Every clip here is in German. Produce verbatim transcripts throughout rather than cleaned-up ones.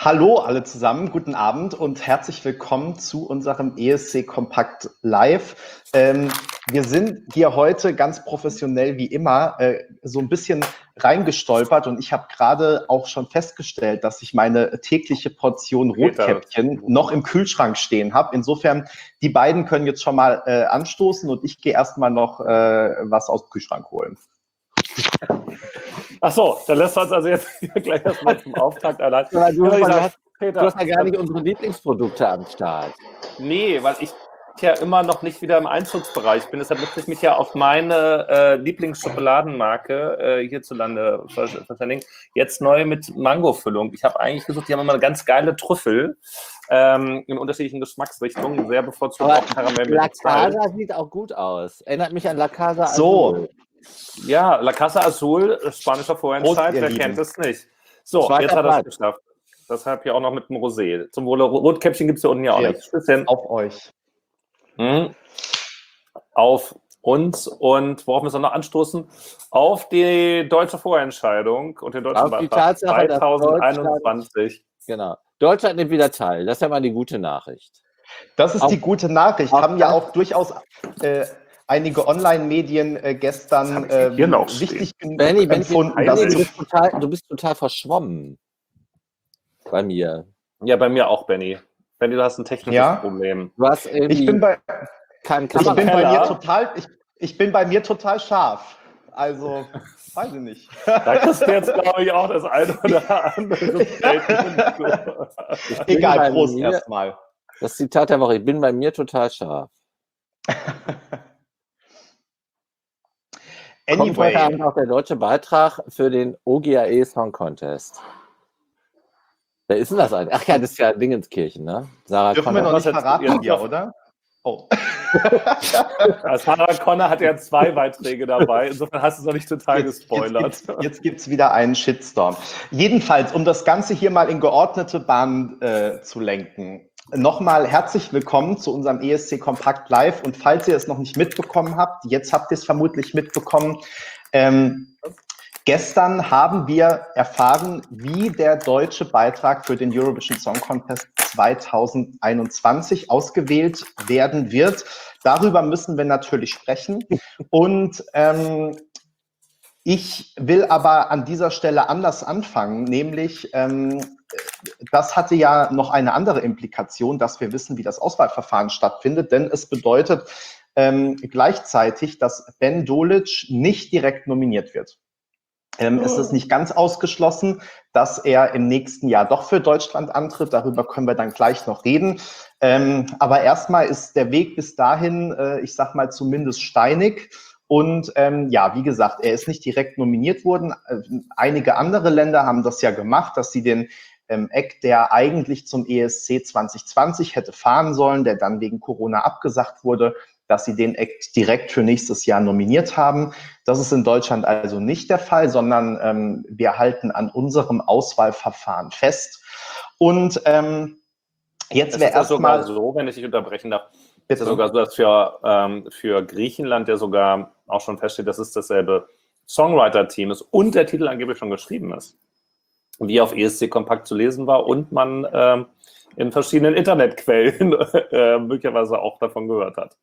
Hallo alle zusammen, guten Abend und herzlich willkommen zu unserem E S C Kompakt Live. Ähm, wir sind hier heute ganz professionell wie immer äh, so ein bisschen reingestolpert und ich habe gerade auch schon festgestellt, dass ich meine tägliche Portion Rotkäppchen noch im Kühlschrank stehen habe. Insofern, die beiden können jetzt schon mal äh, anstoßen und ich gehe erstmal noch äh, was aus dem Kühlschrank holen. Ach so, dann lässt du uns also jetzt gleich erstmal zum Auftakt allein. Ja, du, Ja, ich du, sag, hast, Peter, du hast ja gar nicht unsere Lieblingsprodukte am Start. Nee, weil ich ja immer noch nicht wieder im Einzugsbereich bin. Deshalb möchte ich mich ja auf meine äh, Lieblingsschokoladenmarke äh, hierzulande verständigen. Jetzt neu mit Mangofüllung. Ich habe eigentlich gesagt, die haben immer eine ganz geile Trüffel ähm, in unterschiedlichen Geschmacksrichtungen. Sehr bevorzugt Aber auch Karamell mit La Salz. Casa sieht auch gut aus. Erinnert mich an La Casa So. Azul. Ja, La Casa Azul, spanischer Vorentscheid, Prost, ihr wer Lieben. kennt es nicht. So, Zweiter jetzt hat er es Platz. geschafft. Deshalb hier auch noch mit dem Rosé. Zum Wohle, Rotkäppchen gibt es hier unten ja auch nicht. Cheers. Auf euch. Mhm. Auf uns und worauf müssen wir noch anstoßen? Auf die deutsche Vorentscheidung und den deutschen Auf die Beitrag Tatsache, dass zweitausendeinundzwanzig. Genau. Deutschland nimmt wieder teil. Das ist ja mal die gute Nachricht. Das ist Auch- die gute Nachricht. auch Haben ja das- auch durchaus äh, einige Online-Medien äh, gestern äh, hier noch wichtig genug Benny, Benny, empfunden, Benny, dass du, zu bist total, du bist total verschwommen. Bei mir. Ja, bei mir auch, Benny. Benny, du hast ein technisches Ja? Problem. Du hast irgendwie Ich bin bei, keinen ich bin bei Kamera. mir total, ich, ich bin bei mir total scharf. Also, weiß ich nicht. Da kriegst du jetzt, glaube ich, auch das eine oder andere Statement. Ich bin Egal, bei Prost mir- erstmal. Das Zitat der Woche. Ich bin bei mir total scharf. Kommt heute Abend Anyway, auch der deutsche Beitrag für den O G A E Song Contest. Wer ist denn das eigentlich? Ach ja, das ist ja Dingenskirchen, ne? Sarah dürfen wir Connor. noch nicht was jetzt- verraten jetzt hier, noch- oder? Oh. Also Sarah Connor hat ja zwei Beiträge dabei. Insofern hast du es noch nicht total gespoilert. Jetzt, jetzt, jetzt gibt es wieder einen Shitstorm. Jedenfalls, um das Ganze hier mal in geordnete Bahnen äh, zu lenken. Nochmal herzlich willkommen zu unserem E S C Kompakt Live. Und falls ihr es noch nicht mitbekommen habt, jetzt habt ihr es vermutlich mitbekommen. Ähm, gestern haben wir erfahren, wie der deutsche Beitrag für den Eurovision Song Contest zweitausendeinundzwanzig ausgewählt werden wird. Darüber müssen wir natürlich sprechen. Und ähm, ich will aber an dieser Stelle anders anfangen, nämlich ähm, das hatte ja noch eine andere Implikation, dass wir wissen, wie das Auswahlverfahren stattfindet, denn es bedeutet ähm, gleichzeitig, dass Ben Dolic nicht direkt nominiert wird. Ähm, es ist nicht ganz ausgeschlossen, dass er im nächsten Jahr doch für Deutschland antritt. Darüber können wir dann gleich noch reden. Ähm, aber erstmal ist der Weg bis dahin, äh, ich sag mal, zumindest steinig. Und ähm, ja, wie gesagt, er ist nicht direkt nominiert worden. Äh, einige andere Länder haben das ja gemacht, dass sie den ähm, Eck, der eigentlich zum E S C zwanzig zwanzig hätte fahren sollen, der dann wegen Corona abgesagt wurde, dass sie den Act direkt für nächstes Jahr nominiert haben. Das ist in Deutschland also nicht der Fall, sondern ähm, wir halten an unserem Auswahlverfahren fest. Und ähm, jetzt Es wäre ist ja sogar erstmal so, wenn ich dich unterbrechen darf, es ist bitte. ja sogar so, dass für, ähm, für Griechenland ja sogar auch schon feststeht, dass es dasselbe Songwriter-Team ist und der Titel angeblich schon geschrieben ist, wie auf E S C Kompakt zu lesen war und man ähm, in verschiedenen Internetquellen äh, möglicherweise auch davon gehört hat.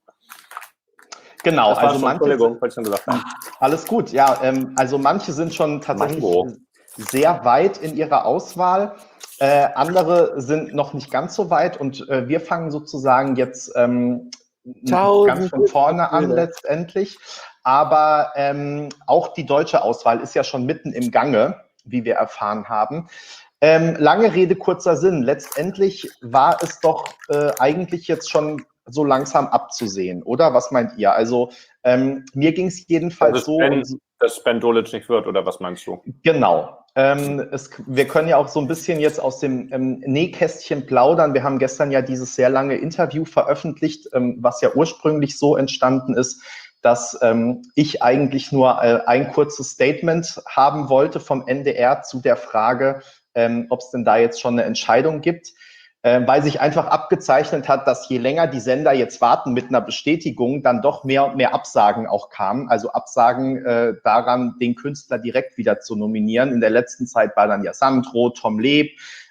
Genau, Das war also schon, manche, Entschuldigung, wollte ich schon gesagt haben. alles gut, ja, ähm, also manche sind schon tatsächlich Mango. sehr weit in ihrer Auswahl, äh, andere sind noch nicht ganz so weit und äh, wir fangen sozusagen jetzt ähm, ganz von vorne an letztendlich, aber ähm, auch die deutsche Auswahl ist ja schon mitten im Gange, wie wir erfahren haben. Ähm, lange Rede, kurzer Sinn. Letztendlich war es doch äh, eigentlich jetzt schon so langsam abzusehen, oder? Was meint ihr? Also ähm, mir ging es jedenfalls Dass so. Ben, und, dass Ben Dolic nicht wird, oder was meinst du? Genau. Ähm, es, wir können ja auch so ein bisschen jetzt aus dem ähm, Nähkästchen plaudern. Wir haben gestern ja dieses sehr lange Interview veröffentlicht, ähm, was ja ursprünglich so entstanden ist, dass ähm, ich eigentlich nur äh, ein kurzes Statement haben wollte vom N D R zu der Frage, ähm, ob es denn da jetzt schon eine Entscheidung gibt. Äh, weil sich einfach abgezeichnet hat, dass je länger die Sender jetzt warten mit einer Bestätigung, dann doch mehr und mehr Absagen auch kamen. Also Absagen äh, daran, den Künstler direkt wieder zu nominieren. In der letzten Zeit war dann ja Sandro, Tom Leb,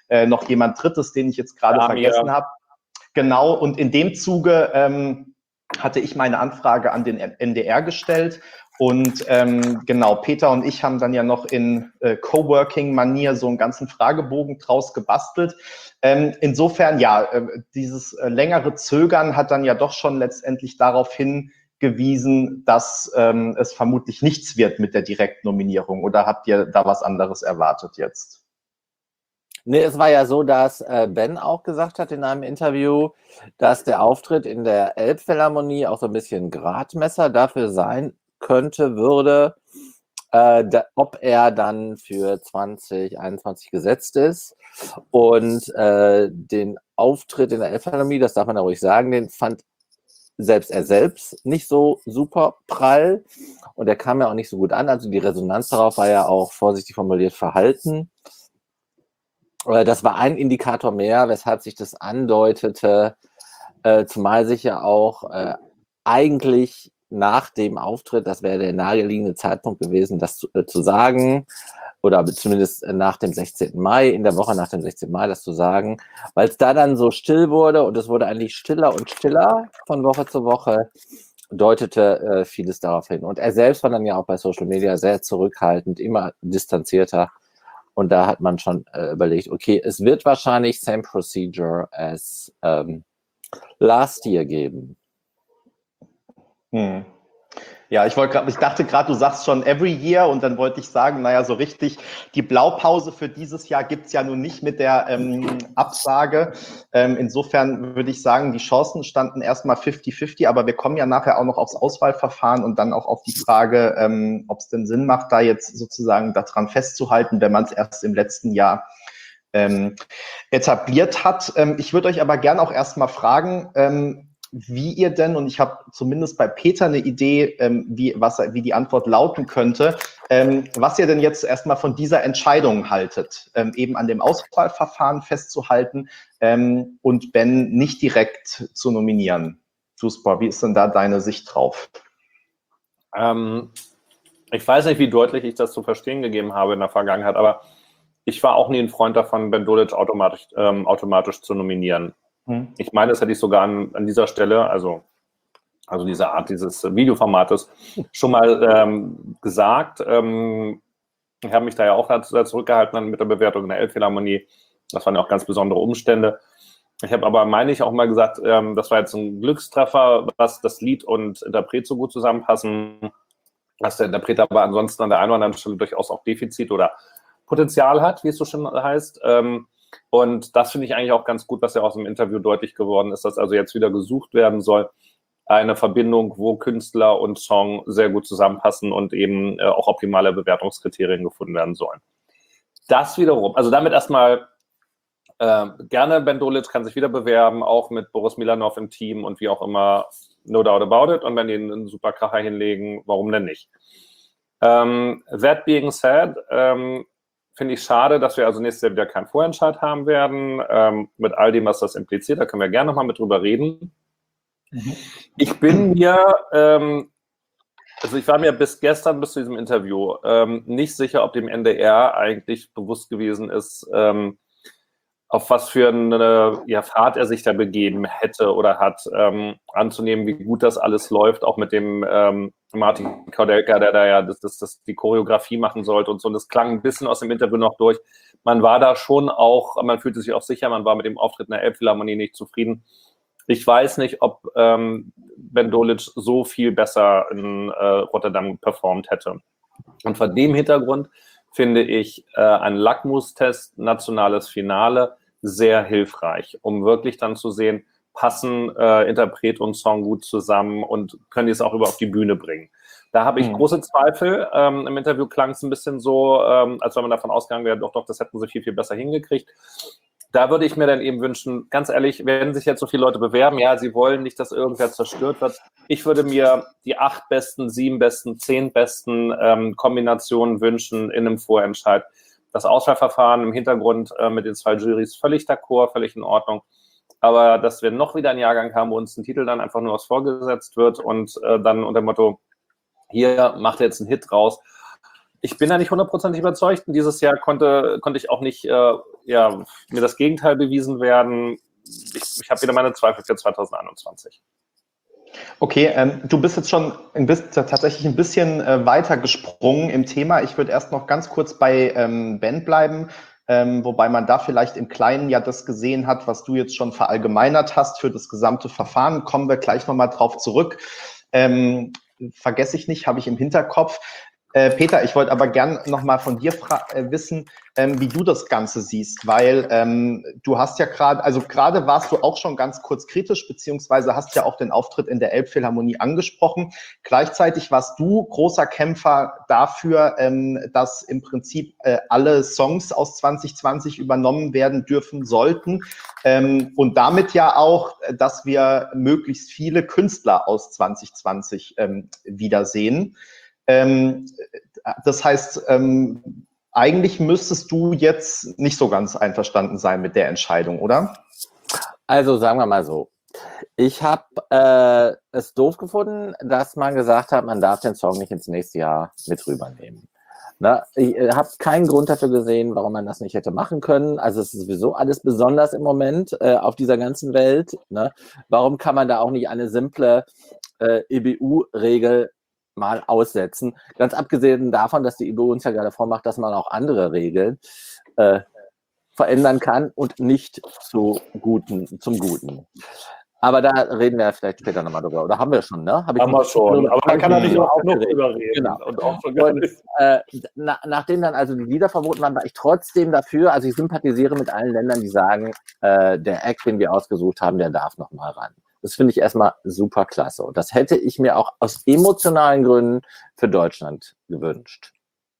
äh, noch jemand Drittes, den ich jetzt gerade Ja, vergessen mir. habe. Genau, und in dem Zuge ähm, hatte ich meine Anfrage an den N D R gestellt. Und ähm, genau, Peter und ich haben dann ja noch in äh, Coworking-Manier so einen ganzen Fragebogen draus gebastelt. Ähm, insofern, ja, äh, dieses äh, längere Zögern hat dann ja doch schon letztendlich darauf hingewiesen, dass ähm, es vermutlich nichts wird mit der Direktnominierung. Oder habt ihr da was anderes erwartet jetzt? Nee, es war ja so, dass äh, Ben auch gesagt hat in einem Interview, dass der Auftritt in der Elbphilharmonie auch so ein bisschen Gradmesser dafür sein könnte, würde, äh, da, ob er dann für zwanzig einundzwanzig gesetzt ist. Und äh, den Auftritt in der Elbphilharmonie, das darf man ja ruhig sagen, den fand selbst er selbst nicht so super prall. Und der kam ja auch nicht so gut an. Also die Resonanz darauf war ja auch vorsichtig formuliert verhalten. Das war ein Indikator mehr, weshalb sich das andeutete, äh, zumal sich ja auch äh, eigentlich nach dem Auftritt, das wäre der naheliegende Zeitpunkt gewesen, das zu, äh, zu sagen, oder zumindest nach dem sechzehnten Mai, in der Woche nach dem sechzehnten Mai das zu sagen, weil es da dann so still wurde und es wurde eigentlich stiller und stiller von Woche zu Woche, deutete äh, vieles darauf hin. Und er selbst war dann ja auch bei Social Media sehr zurückhaltend, immer distanzierter. Und da hat man schon äh, überlegt, okay, es wird wahrscheinlich same procedure as ähm, last year geben. Hm. Ja, ich wollte gerade, ich dachte gerade, du sagst schon every year und dann wollte ich sagen, naja, so richtig, die Blaupause für dieses Jahr gibt's ja nun nicht mit der ähm, Absage. Ähm, insofern würde ich sagen, die Chancen standen erstmal fifty fifty, aber wir kommen ja nachher auch noch aufs Auswahlverfahren und dann auch auf die Frage, ähm, ob es denn Sinn macht, da jetzt sozusagen daran festzuhalten, wenn man es erst im letzten Jahr ähm, etabliert hat. Ähm, ich würde euch aber gern auch erstmal fragen, ähm, wie ihr denn, und ich habe zumindest bei Peter eine Idee, ähm, wie, was, wie die Antwort lauten könnte, ähm, was ihr denn jetzt erstmal von dieser Entscheidung haltet, ähm, eben an dem Auswahlverfahren festzuhalten ähm, und Ben nicht direkt zu nominieren. Jusper, wie ist denn da deine Sicht drauf? Ähm, ich weiß nicht, wie deutlich ich das zu verstehen gegeben habe in der Vergangenheit, aber ich war auch nie ein Freund davon, Ben Dolic automatisch, ähm, automatisch zu nominieren. Hm. Ich meine, das hätte ich sogar an, an dieser Stelle, also, also diese Art dieses Videoformates, schon mal ähm, gesagt. Ähm, ich habe mich da ja auch dazu zurückgehalten mit der Bewertung in der Elbphilharmonie. Das waren ja auch ganz besondere Umstände. Ich habe aber, meine ich, auch mal gesagt, ähm, das war jetzt ein Glückstreffer, dass das Lied und Interpret so gut zusammenpassen, dass der Interpret aber ansonsten an der einen oder anderen Stelle durchaus auch Defizit oder Potenzial hat, wie es so schön heißt. Ähm, und das finde ich eigentlich auch ganz gut, was ja aus dem Interview deutlich geworden ist, dass also jetzt wieder gesucht werden soll, eine Verbindung, wo Künstler und Song sehr gut zusammenpassen und eben äh, auch optimale Bewertungskriterien gefunden werden sollen. Das wiederum, also damit erstmal äh, gerne, Ben Dolic kann sich wieder bewerben, auch mit Boris Milanov im Team und wie auch immer, no doubt about it. Und wenn die einen super Kracher hinlegen, warum denn nicht? Ähm, that being said, ähm, finde ich schade, dass wir also nächstes Jahr wieder keinen Vorentscheid haben werden, ähm, mit all dem, was das impliziert. Da können wir gerne nochmal mit drüber reden. Mhm. Ich bin mir, ähm, also ich war mir bis gestern, bis zu diesem Interview, ähm, nicht sicher, ob dem N D R eigentlich bewusst gewesen ist, ähm, auf was für eine ja, Fahrt er sich da begeben hätte oder hat, ähm, anzunehmen, wie gut das alles läuft, auch mit dem ähm, Martin Kaudelka, der da ja das, das, das die Choreografie machen sollte und so. Und das klang ein bisschen aus dem Interview noch durch. Man war da schon auch, man fühlte sich auch sicher, man war mit dem Auftritt in der Elbphilharmonie nicht zufrieden. Ich weiß nicht, ob ähm, Ben Dolic so viel besser in äh, Rotterdam performt hätte. Und vor dem Hintergrund finde ich äh, ein Lackmustest, nationales Finale, sehr hilfreich, um wirklich dann zu sehen, passen äh, Interpret und Song gut zusammen und können die es auch über auf die Bühne bringen. Da habe ich mhm. große Zweifel. Ähm, Im Interview klang es ein bisschen so, ähm, als wenn man davon ausgegangen wäre, doch, doch, das hätten sie viel, viel besser hingekriegt. Da würde ich mir dann eben wünschen, ganz ehrlich, wenn sich jetzt so viele Leute bewerben, ja, sie wollen nicht, dass irgendwer zerstört wird. Ich würde mir die acht besten, sieben besten, zehn besten ähm, Kombinationen wünschen in einem Vorentscheid. Das Auswahlverfahren im Hintergrund äh, mit den zwei Jurys völlig d'accord, völlig in Ordnung. Aber dass wir noch wieder einen Jahrgang haben, wo uns ein Titel dann einfach nur was vorgesetzt wird und äh, dann unter dem Motto, hier macht jetzt einen Hit raus. Ich bin da nicht hundertprozentig überzeugt. Und dieses Jahr konnte, konnte ich auch nicht äh, ja, mir das Gegenteil bewiesen werden. Ich, ich habe wieder meine Zweifel für zwanzig einundzwanzig. Okay, ähm, du bist jetzt schon ein bisschen, tatsächlich ein bisschen äh, weiter gesprungen im Thema. Ich würde erst noch ganz kurz bei ähm, Ben bleiben, ähm, wobei man da vielleicht im Kleinen ja das gesehen hat, was du jetzt schon verallgemeinert hast für das gesamte Verfahren. Kommen wir gleich nochmal drauf zurück. Ähm, vergesse ich nicht, habe ich im Hinterkopf. Äh, Peter, ich wollte aber gern nochmal von dir äh, wissen, ähm, wie du das Ganze siehst, weil ähm, du hast ja gerade, also gerade warst du auch schon ganz kurz kritisch, beziehungsweise hast ja auch den Auftritt in der Elbphilharmonie angesprochen. Gleichzeitig warst du großer Kämpfer dafür, ähm, dass im Prinzip äh, alle Songs aus zwanzig zwanzig übernommen werden dürfen sollten ähm, und damit ja auch, dass wir möglichst viele Künstler aus zwanzig zwanzig ähm, wiedersehen. Ähm, das heißt, ähm, eigentlich müsstest du jetzt nicht so ganz einverstanden sein mit der Entscheidung, oder? Also sagen wir mal so. Ich habe äh, es doof gefunden, dass man gesagt hat, man darf den Song nicht ins nächste Jahr mit rübernehmen. Na, ich äh, habe keinen Grund dafür gesehen, warum man das nicht hätte machen können. Also es ist sowieso alles besonders im Moment äh, auf dieser ganzen Welt. Ne? Warum kann man da auch nicht eine simple äh, E B U-Regel mal aussetzen? Ganz abgesehen davon, dass die E B U uns ja gerade vormacht, dass man auch andere Regeln äh, verändern kann und nicht zu Guten, zum Guten. Aber da reden wir vielleicht später nochmal drüber. Oder haben wir schon, ne? Hab ich haben wir schon. Aber man kann natürlich auch noch drüber reden. Genau. Und, auch schon und äh, na, nachdem dann also die Lieder verboten waren, war ich trotzdem dafür, also ich sympathisiere mit allen Ländern, die sagen, äh, der Act, den wir ausgesucht haben, der darf nochmal ran. Das finde ich erstmal super klasse. Und das hätte ich mir auch aus emotionalen Gründen für Deutschland gewünscht.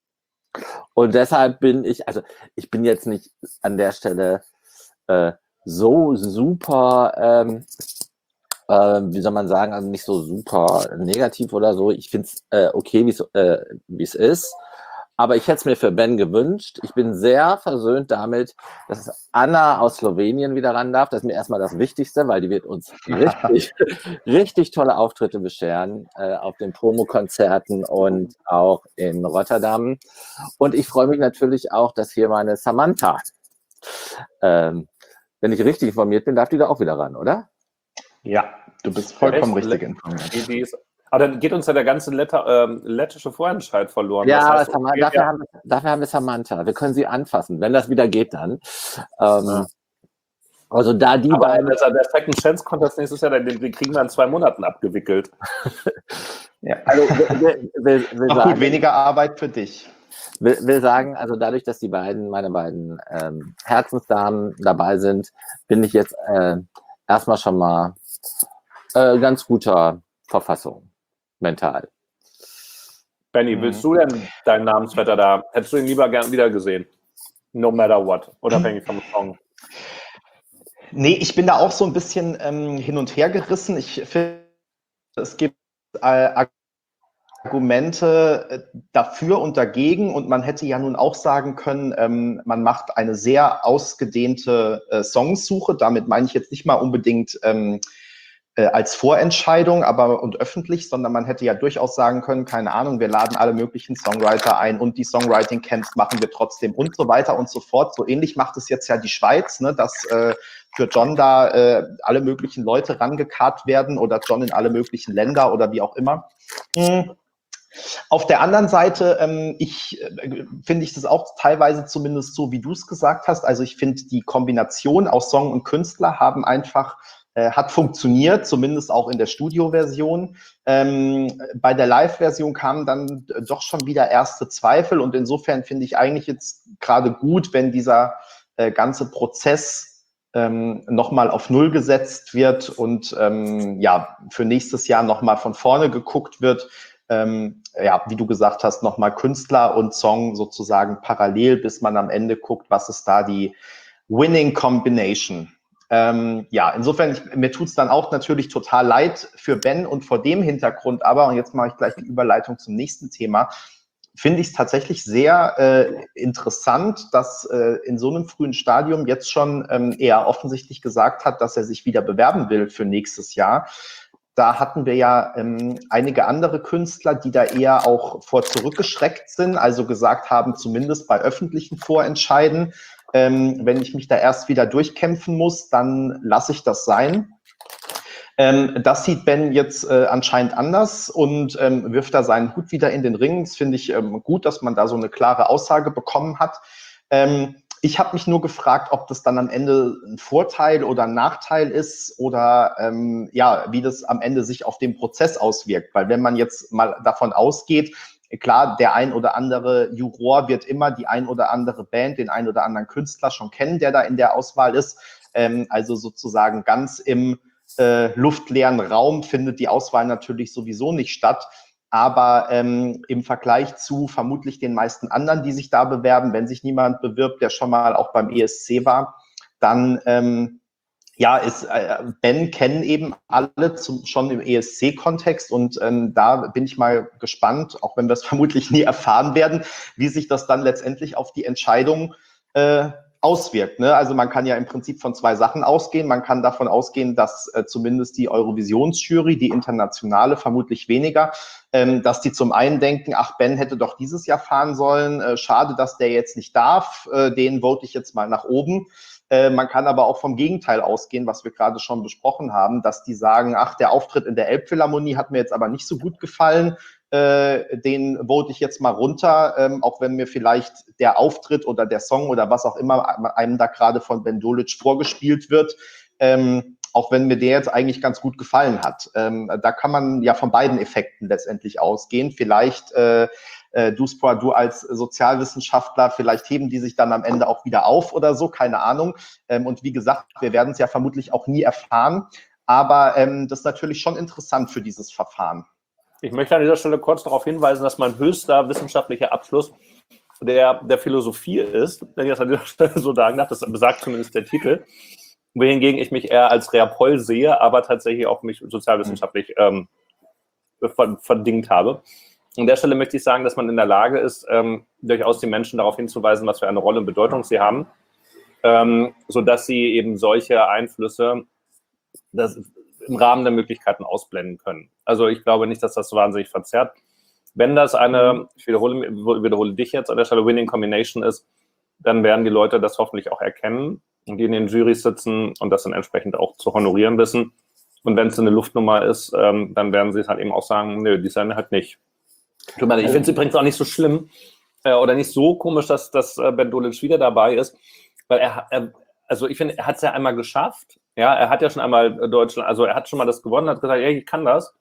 Und deshalb bin ich, also ich bin jetzt nicht an der Stelle äh, so super, ähm, äh, wie soll man sagen, also nicht so super negativ oder so. Ich finde es äh, okay, wie äh, es ist. Aber ich hätte es mir für Ben gewünscht. Ich bin sehr versöhnt damit, dass Anna aus Slowenien wieder ran darf. Das ist mir erstmal das Wichtigste, weil die wird uns richtig, richtig tolle Auftritte bescheren äh, auf den Promokonzerten und auch in Rotterdam. Und ich freue mich natürlich auch, dass hier meine Samantha, ähm, wenn ich richtig informiert bin, darf die da auch wieder ran, oder? Ja, du bist vollkommen Echt? richtig informiert. Die, die ist, aber dann geht uns ja der ganze Letter, ähm, lettische Vorentscheid verloren. Ja, das heißt, Samantha, dafür, ja. Haben, dafür haben wir Samantha. Wir können sie anfassen, wenn das wieder geht dann. Ähm, ja. Also da die aber beiden... Der, der Second Chance Contest nächstes Jahr, den, den kriegen wir in zwei Monaten abgewickelt. Ja. Also will, will, will Ach sagen, gut, weniger Arbeit für dich. Will, will sagen, also dadurch, dass die beiden, meine beiden ähm, Herzensdamen dabei sind, bin ich jetzt äh, erstmal schon mal äh, ganz guter Verfassung. Mental. Benny, mhm. willst du denn deinen Namensvetter da? Hättest du ihn lieber gern wieder gesehen? No matter what, unabhängig vom Song. Nee, ich bin da auch so ein bisschen ähm, hin und her gerissen. Ich finde, es gibt äh, Argumente dafür und dagegen und man hätte ja nun auch sagen können, ähm, man macht eine sehr ausgedehnte äh, Songsuche. Damit meine ich jetzt nicht mal unbedingt ähm, als Vorentscheidung, aber und öffentlich, sondern man hätte ja durchaus sagen können, keine Ahnung, wir laden alle möglichen Songwriter ein und die Songwriting-Camps machen wir trotzdem und so weiter und so fort. So ähnlich macht es jetzt ja die Schweiz, ne, dass äh, für John da äh, alle möglichen Leute rangekarrt werden oder John in alle möglichen Länder oder wie auch immer. Mhm. Auf der anderen Seite, ähm, ich äh, finde ich das auch teilweise zumindest so, wie du es gesagt hast. Also ich finde, die Kombination aus Song und Künstler haben einfach hat funktioniert, zumindest auch in der Studioversion. Ähm, bei der Live-Version kamen dann doch schon wieder erste Zweifel und insofern finde ich eigentlich jetzt gerade gut, wenn dieser äh, ganze Prozess ähm, nochmal auf Null gesetzt wird und ähm, ja, für nächstes Jahr nochmal von vorne geguckt wird. Ähm, ja, wie du gesagt hast, nochmal Künstler und Song sozusagen parallel, bis man am Ende guckt, was ist da die Winning Combination. Ähm, ja, insofern, ich, mir tut's dann auch natürlich total leid für Ben und vor dem Hintergrund aber, und jetzt mache ich gleich die Überleitung zum nächsten Thema, finde ich es tatsächlich sehr äh, interessant, dass äh, in so einem frühen Stadium jetzt schon ähm, er offensichtlich gesagt hat, dass er sich wieder bewerben will für nächstes Jahr. Da hatten wir ja ähm, einige andere Künstler, die da eher auch vor zurückgeschreckt sind, also gesagt haben, zumindest bei öffentlichen Vorentscheiden, Ähm, wenn ich mich da erst wieder durchkämpfen muss, dann lasse ich das sein. Ähm, das sieht Ben jetzt äh, anscheinend anders und ähm, wirft da seinen Hut wieder in den Ring. Das finde ich ähm, gut, dass man da so eine klare Aussage bekommen hat. Ähm, ich habe mich nur gefragt, ob das dann am Ende ein Vorteil oder ein Nachteil ist oder ähm, ja, wie das am Ende sich auf den Prozess auswirkt. Weil wenn man jetzt mal davon ausgeht, klar, der ein oder andere Juror wird immer die ein oder andere Band, den ein oder anderen Künstler schon kennen, der da in der Auswahl ist. Ähm, also sozusagen ganz im Äh, luftleeren Raum findet die Auswahl natürlich sowieso nicht statt. Aber ähm, im Vergleich zu vermutlich den meisten anderen, die sich da bewerben, wenn sich niemand bewirbt, der schon mal auch beim E S C war, dann ähm, ja, ist äh, Ben kennen eben alle zum, schon im E S C-Kontext und ähm, da bin ich mal gespannt, auch wenn wir es vermutlich nie erfahren werden, wie sich das dann letztendlich auf die Entscheidung äh, auswirkt. Ne? Also man kann ja im Prinzip von zwei Sachen ausgehen. Man kann davon ausgehen, dass äh, zumindest die Eurovisionsjury, die internationale, vermutlich weniger, ähm, dass die zum einen denken, ach, Ben hätte doch dieses Jahr fahren sollen, äh, schade, dass der jetzt nicht darf, äh, den vote ich jetzt mal nach oben. Äh, man kann aber auch vom Gegenteil ausgehen, was wir gerade schon besprochen haben, dass die sagen, ach, der Auftritt in der Elbphilharmonie hat mir jetzt aber nicht so gut gefallen, äh, den vote ich jetzt mal runter, ähm, auch wenn mir vielleicht der Auftritt oder der Song oder was auch immer einem da gerade von Ben Dolic vorgespielt wird, ähm, auch wenn mir der jetzt eigentlich ganz gut gefallen hat. Ähm, da kann man ja von beiden Effekten letztendlich ausgehen. Vielleicht äh, äh, du, Spor, du als Sozialwissenschaftler, vielleicht heben die sich dann am Ende auch wieder auf oder so, keine Ahnung. Ähm, und wie gesagt, wir werden es ja vermutlich auch nie erfahren. Aber ähm, das ist natürlich schon interessant für dieses Verfahren. Ich möchte an dieser Stelle kurz darauf hinweisen, dass mein höchster wissenschaftlicher Abschluss der, der Philosophie ist, wenn ich das an dieser Stelle so sagen darf, das besagt zumindest der Titel, wohingegen ich mich eher als Reapol sehe, aber tatsächlich auch mich sozialwissenschaftlich ähm, verdingt habe. An der Stelle möchte ich sagen, dass man in der Lage ist, ähm, durchaus die Menschen darauf hinzuweisen, was für eine Rolle und Bedeutung sie haben, ähm, sodass sie eben solche Einflüsse das im Rahmen der Möglichkeiten ausblenden können. Also ich glaube nicht, dass das so wahnsinnig verzerrt. Wenn das eine, ich wiederhole, wiederhole dich jetzt an der Stelle, Winning Combination ist, dann werden die Leute das hoffentlich auch erkennen und die in den Jurys sitzen und das dann entsprechend auch zu honorieren wissen. Und wenn es eine Luftnummer ist, ähm, dann werden sie es halt eben auch sagen, nö, die sind halt nicht. Ich finde es übrigens auch nicht so schlimm äh, oder nicht so komisch, dass, dass äh, Ben Dolic wieder dabei ist, weil er, er also ich finde, er hat es ja einmal geschafft. Ja, er hat ja schon einmal Deutschland, also er hat schon mal das gewonnen, hat gesagt, hey, ich kann das.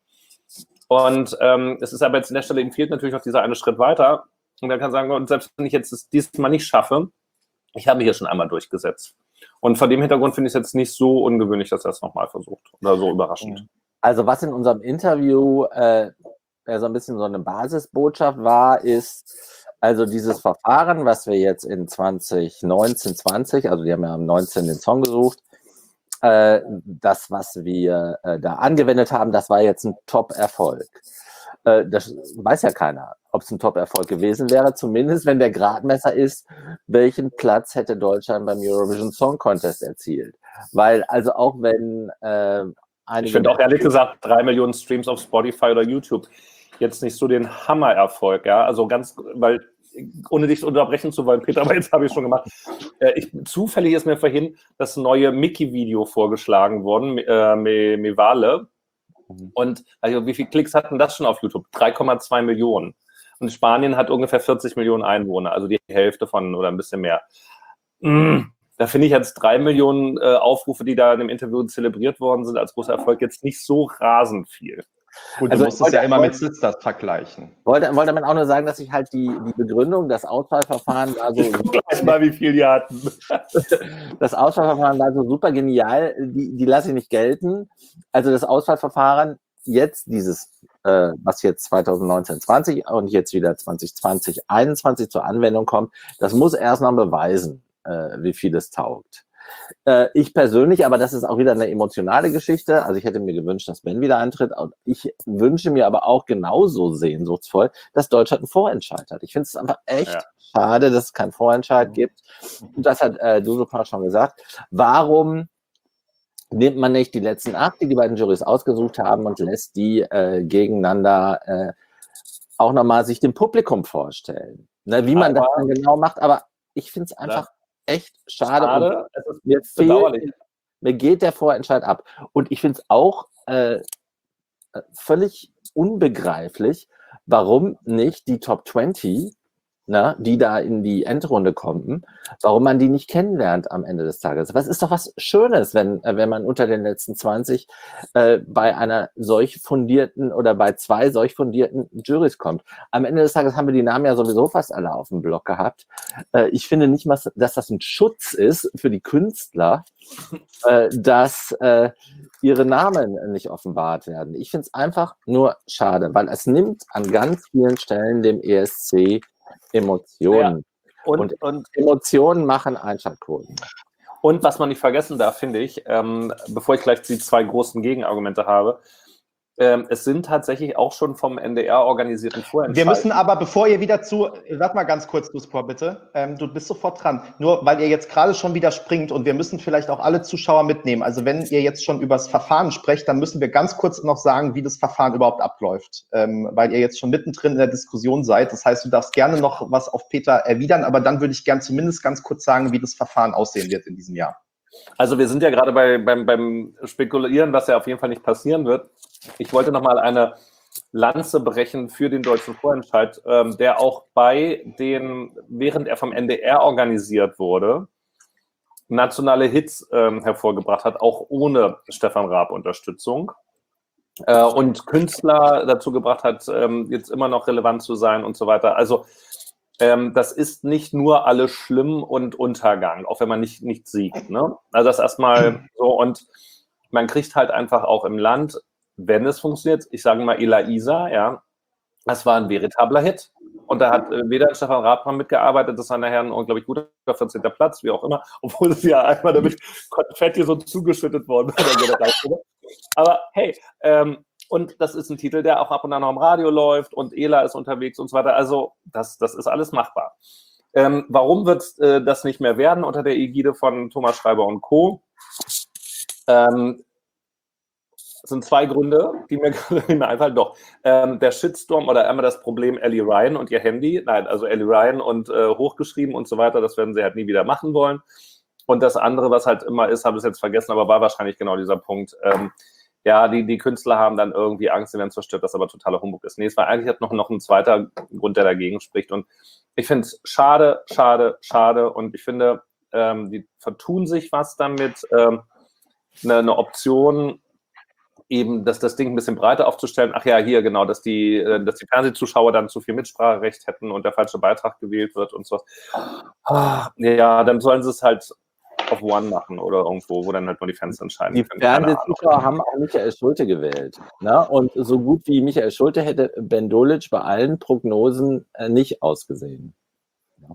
Und ähm, es ist aber jetzt an der Stelle, ihm fehlt natürlich noch dieser eine Schritt weiter. Und er kann sagen, und selbst wenn ich jetzt das diesmal nicht schaffe, ich habe mich ja schon einmal durchgesetzt. Und vor dem Hintergrund finde ich es jetzt nicht so ungewöhnlich, dass er es nochmal versucht oder so überraschend. Also was in unserem Interview äh, so ein bisschen so eine Basisbotschaft war, ist, also dieses Verfahren, was wir jetzt in zwanzig neunzehn, zwanzig, also die haben ja am neunzehnten den Song gesucht, äh, das, was wir äh, da angewendet haben, das war jetzt ein Top-Erfolg. Äh, das weiß ja keiner, ob es ein Top-Erfolg gewesen wäre, zumindest wenn der Gradmesser ist, welchen Platz hätte Deutschland beim Eurovision Song Contest erzielt. Weil also auch wenn äh, einige... Ich finde auch ehrlich gesagt drei Millionen Streams auf Spotify oder YouTube jetzt nicht so den Hammererfolg, ja, also ganz, weil, ohne dich unterbrechen zu wollen, Peter, aber jetzt habe ich es schon gemacht, äh, ich, zufällig ist mir vorhin das neue Mickey-Video vorgeschlagen worden, äh, Me, Me Vale, und also wie viele Klicks hatten das schon auf YouTube? drei Komma zwei Millionen. Und Spanien hat ungefähr vierzig Millionen Einwohner, also die Hälfte von oder ein bisschen mehr. Mm, da finde ich jetzt drei Millionen äh, Aufrufe, die da in dem Interview zelebriert worden sind, als großer Erfolg jetzt nicht so rasend viel. Gut, du also musst es ja immer mit Sisters vergleichen. Wollte, wollte man auch nur sagen, dass ich halt die, die Begründung, das Auswahlverfahren war so... Ich guck gleich mal, wie viel die hatten. Das Auswahlverfahren war so super genial, die, die lasse ich nicht gelten. Also das Auswahlverfahren, jetzt dieses, äh, was jetzt zwanzig neunzehn zwanzig und jetzt wieder zwanzig zwanzig einundzwanzig zur Anwendung kommt, das muss erst mal beweisen, äh, wie viel es taugt. Äh, ich persönlich, aber das ist auch wieder eine emotionale Geschichte, also ich hätte mir gewünscht, dass Ben wieder eintritt, ich wünsche mir aber auch genauso sehnsuchtsvoll, dass Deutschland einen Vorentscheid hat. Ich finde es einfach echt ja. schade, dass es keinen Vorentscheid gibt. Und das hat äh, Dusupa schon gesagt. Warum nimmt man nicht die letzten acht, die die beiden Jurys ausgesucht haben, und lässt die äh, gegeneinander äh, auch nochmal sich dem Publikum vorstellen? Ne, wie man aber, das dann genau macht, aber ich finde es einfach echt schade. Schade, es ist mir, bedauerlich. fehlt, mir geht der Vorentscheid ab. Und ich finde es auch äh, völlig unbegreiflich, warum nicht die Top zwanzig, na, die da in die Endrunde kommen, warum man die nicht kennenlernt am Ende des Tages. Was ist doch was Schönes, wenn, wenn man unter den letzten zwanzig äh, bei einer solch fundierten oder bei zwei solch fundierten Jurys kommt. Am Ende des Tages haben wir die Namen ja sowieso fast alle auf dem Block gehabt. Äh, ich finde nicht mal, dass das ein Schutz ist für die Künstler, äh, dass äh, ihre Namen nicht offenbart werden. Ich finde es einfach nur schade, weil es nimmt an ganz vielen Stellen dem E S C Emotionen. Ja. Und, und, und Emotionen machen Einschaltquoten. Und was man nicht vergessen darf, finde ich, ähm, bevor ich gleich die zwei großen Gegenargumente habe, ähm, es sind tatsächlich auch schon vom N D R organisierten Vorentscheid. Wir müssen aber, bevor ihr wieder zu, sag mal ganz kurz, Duspor, bitte, ähm, du bist sofort dran, nur weil ihr jetzt gerade schon wieder springt und wir müssen vielleicht auch alle Zuschauer mitnehmen, also wenn ihr jetzt schon über das Verfahren sprecht, dann müssen wir ganz kurz noch sagen, wie das Verfahren überhaupt abläuft, ähm, weil ihr jetzt schon mittendrin in der Diskussion seid, das heißt, du darfst gerne noch was auf Peter erwidern, aber dann würde ich gern zumindest ganz kurz sagen, wie das Verfahren aussehen wird in diesem Jahr. Also wir sind ja gerade bei, beim, beim Spekulieren, was ja auf jeden Fall nicht passieren wird. Ich wollte noch mal eine Lanze brechen für den deutschen Vorentscheid, ähm, der auch bei den, während er vom N D R organisiert wurde, nationale Hits ähm, hervorgebracht hat, auch ohne Stefan Raab-Unterstützung. Äh, und Künstler dazu gebracht hat, ähm, jetzt immer noch relevant zu sein und so weiter. Also ähm, das ist nicht nur alles schlimm und Untergang, auch wenn man nicht, nicht siegt. Ne? Also das erstmal so, und man kriegt halt einfach auch im Land, wenn es funktioniert, ich sage mal Ela Isa, ja, das war ein veritabler Hit. Und da hat äh, weder Stefan Raab dran mitgearbeitet, das war nachher ein unglaublich guter vierzehnter Platz, wie auch immer, obwohl es ja einmal damit Konfetti so zugeschüttet worden ist. Aber hey, ähm, und das ist ein Titel, der auch ab und an noch im Radio läuft und Ela ist unterwegs und so weiter. Also das, das ist alles machbar. Ähm, warum wird äh, das nicht mehr werden unter der Ägide von Thomas Schreiber und Co.? Ähm, Das sind zwei Gründe, die mir gerade einfallen. Doch, ähm, der Shitstorm oder einmal das Problem Ellie Ryan und ihr Handy. Nein, also Ellie Ryan und äh, hochgeschrieben und so weiter, das werden sie halt nie wieder machen wollen. Und das andere, was halt immer ist, habe ich jetzt vergessen, aber war wahrscheinlich genau dieser Punkt. Ähm, ja, die, die Künstler haben dann irgendwie Angst, sie werden zerstört, das aber totaler Humbug ist. Nee, es war eigentlich hat noch, noch ein zweiter Grund, der dagegen spricht. Und ich finde es schade, schade, schade. Und ich finde, ähm, die vertun sich was damit. Ähm, eine, eine Option, eben, dass das Ding ein bisschen breiter aufzustellen. Ach ja, hier genau, dass die, dass die Fernsehzuschauer dann zu viel Mitspracherecht hätten und der falsche Beitrag gewählt wird und sowas. Ja, dann sollen sie es halt auf One machen oder irgendwo, wo dann halt nur die Fans entscheiden. Die Fernsehzuschauer haben auch Michael Schulte gewählt. Ne? Und so gut wie Michael Schulte hätte Ben Dolic bei allen Prognosen äh, nicht ausgesehen. Ja.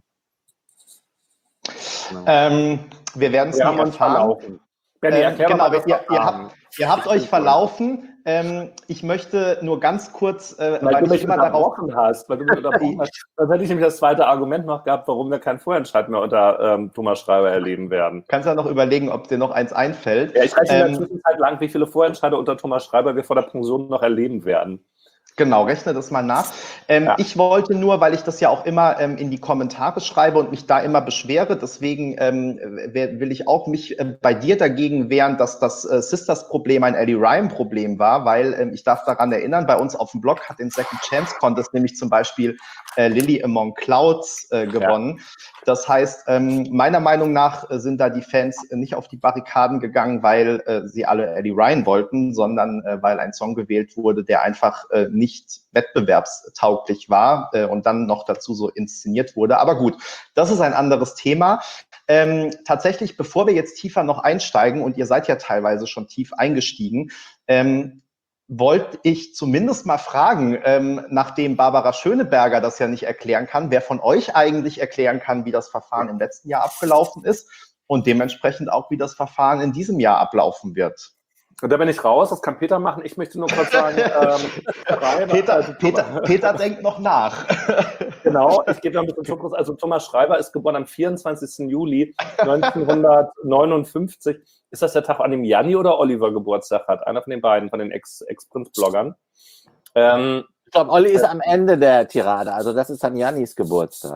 Genau. Ähm, wir werden es nie erfahren. Benni, ähm, genau, ihr, ihr, habt, ihr habt euch verlaufen. Ähm, ich möchte nur ganz kurz, äh, weil, weil du ich mich immer darauf hast, weil du mich unterbrochen hast. Dann hätte ich nämlich das zweite Argument noch gehabt, warum wir keinen Vorentscheid mehr unter ähm, Thomas Schreiber erleben werden. Kannst ja noch überlegen, ob dir noch eins einfällt. Ja, ich rechne ähm, in der Zwischenzeit lang, wie viele Vorentscheide unter Thomas Schreiber wir vor der Pension noch erleben werden. Genau, rechne das mal nach. Ähm, ja. Ich wollte nur, weil ich das ja auch immer ähm, in die Kommentare schreibe und mich da immer beschwere, deswegen ähm, will ich auch mich äh, bei dir dagegen wehren, dass das äh, Sisters-Problem ein Ellie Ryan-Problem war, weil ähm, ich darf daran erinnern, bei uns auf dem Blog hat den Second Chance Contest nämlich zum Beispiel äh, Lily Among Clouds äh, gewonnen. Ja. Das heißt, ähm, meiner Meinung nach äh, sind da die Fans äh, nicht auf die Barrikaden gegangen, weil äh, sie alle Ellie Ryan wollten, sondern äh, weil ein Song gewählt wurde, der einfach äh, nicht wettbewerbstauglich war äh, und dann noch dazu so inszeniert wurde. Aber gut, das ist ein anderes Thema. Ähm, tatsächlich, bevor wir jetzt tiefer noch einsteigen, und ihr seid ja teilweise schon tief eingestiegen, ähm, wollte ich zumindest mal fragen, ähm, nachdem Barbara Schöneberger das ja nicht erklären kann, wer von euch eigentlich erklären kann, wie das Verfahren im letzten Jahr abgelaufen ist und dementsprechend auch, wie das Verfahren in diesem Jahr ablaufen wird. Und da bin ich raus, das kann Peter machen. Ich möchte nur kurz sagen, ähm, Peter, also, Peter, Peter denkt noch nach. Genau, ich gebe noch ein bisschen Fokus. Also Thomas Schreiber ist geboren am vierundzwanzigsten Juli neunzehnhundertneunundfünfzig. Ist das der Tag, an dem Janni oder Oliver Geburtstag hat? Einer von den beiden, von den Ex-Prinz-Bloggern. Ähm, ich glaube, Olli ist am Ende der Tirade, also das ist dann Jannis Geburtstag.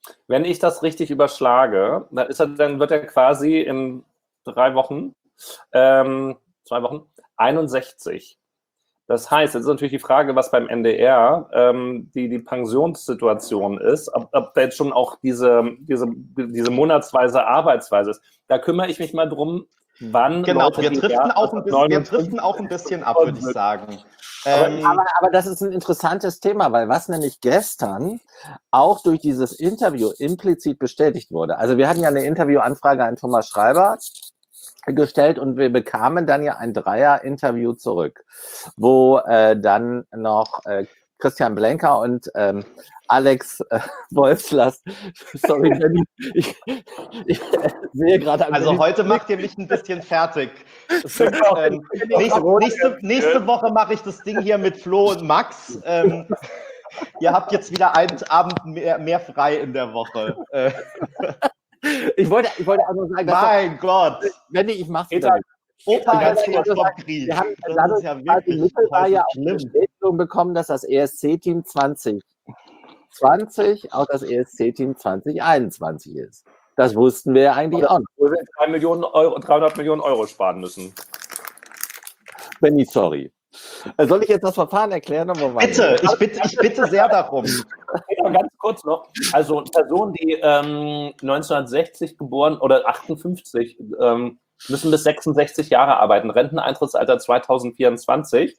Wenn ich das richtig überschlage, dann, ist er, dann wird er quasi in drei Wochen, ähm, zwei Wochen, einundsechzig. Das heißt, jetzt ist natürlich die Frage, was beim N D R ähm, die, die Pensionssituation ist, ob, ob da jetzt schon auch diese, diese, diese monatsweise Arbeitsweise ist. Da kümmere ich mich mal drum, wann Genau, Leute, wir die driften, Jahr, auch ein bisschen, wir driften auch ein bisschen ab, würde ich sagen. Aber, Ähm, aber, aber das ist ein interessantes Thema, weil was nämlich gestern auch durch dieses Interview implizit bestätigt wurde. Also wir hatten ja eine Interviewanfrage an Thomas Schreiber gestellt und wir bekamen dann ja ein Dreier-Interview zurück, wo äh, dann noch äh, Christian Blenker und ähm, Alex äh, Wolfslast, sorry, Benny, ich, ich sehe gerade... Also Benny, heute macht ihr mich ein bisschen fertig. Das ist, ähm, nächste, nächste, nächste Woche mache ich das Ding hier mit Flo und Max. Ähm, ihr habt jetzt wieder einen Abend mehr, mehr frei in der Woche. Äh, Ich wollte, ich wollte auch nur sagen, dass mein Gott. Benny, ich mach's Peter, wieder. Opa Ja, erzählt also, vom Krieg. Wir haben Das dadurch ist ja quasi wirklich mittelbar ja heute auch eine schlimm. Bestätigung bekommen, dass das E S C-Team zwanzig zwanzig auch das E S C-Team zwanzig einundzwanzig ist. Das wussten wir ja eigentlich auch noch. wo wir drei Millionen Euro, dreihundert Millionen Euro sparen müssen. Benny, sorry. Äh, Soll ich jetzt das Verfahren erklären? Oder wo waren Bitte, wir? ich bitte, ich bitte sehr darum. Ja, ganz kurz noch. Also Personen, die ähm, neunzehnhundertsechzig geboren oder achtundfünfzig ähm, müssen bis sechsundsechzig Jahre arbeiten. Renteneintrittsalter zweitausendvierundzwanzig.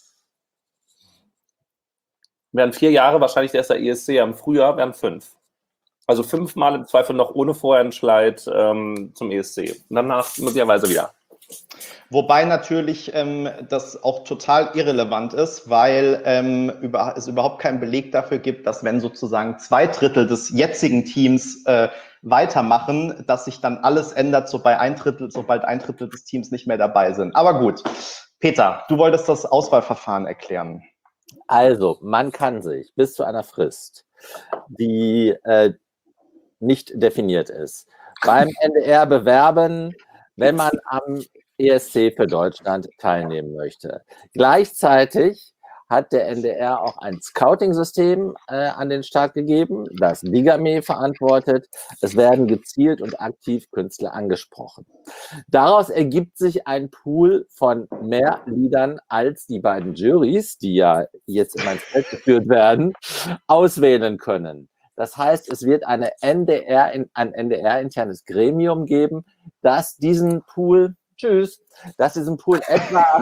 Wären vier Jahre, wahrscheinlich der ist der E S C im Frühjahr, wären fünf. Also fünfmal im Zweifel noch ohne Vorentscheid ähm, zum E S C. Und danach möglicherweise wieder. Wobei natürlich ähm, das auch total irrelevant ist, weil ähm, über, es überhaupt keinen Beleg dafür gibt, dass wenn sozusagen zwei Drittel des jetzigen Teams äh, weitermachen, dass sich dann alles ändert, sobald ein Drittel, sobald ein Drittel des Teams nicht mehr dabei sind. Aber gut, Peter, du wolltest das Auswahlverfahren erklären. Also, man kann sich bis zu einer Frist, die äh, nicht definiert ist, beim N D R bewerben, wenn man am E S C für Deutschland teilnehmen möchte. Gleichzeitig hat der N D R auch ein Scouting-System äh, an den Start gegeben, das Digame verantwortet. Es werden gezielt und aktiv Künstler angesprochen. Daraus ergibt sich ein Pool von mehr Liedern, als die beiden Jurys, die ja jetzt immer ins Feld geführt werden, auswählen können. Das heißt, es wird eine N D R, ein N D R-internes Gremium geben, das diesen Pool Tschüss. Das ist ein Pool etwa.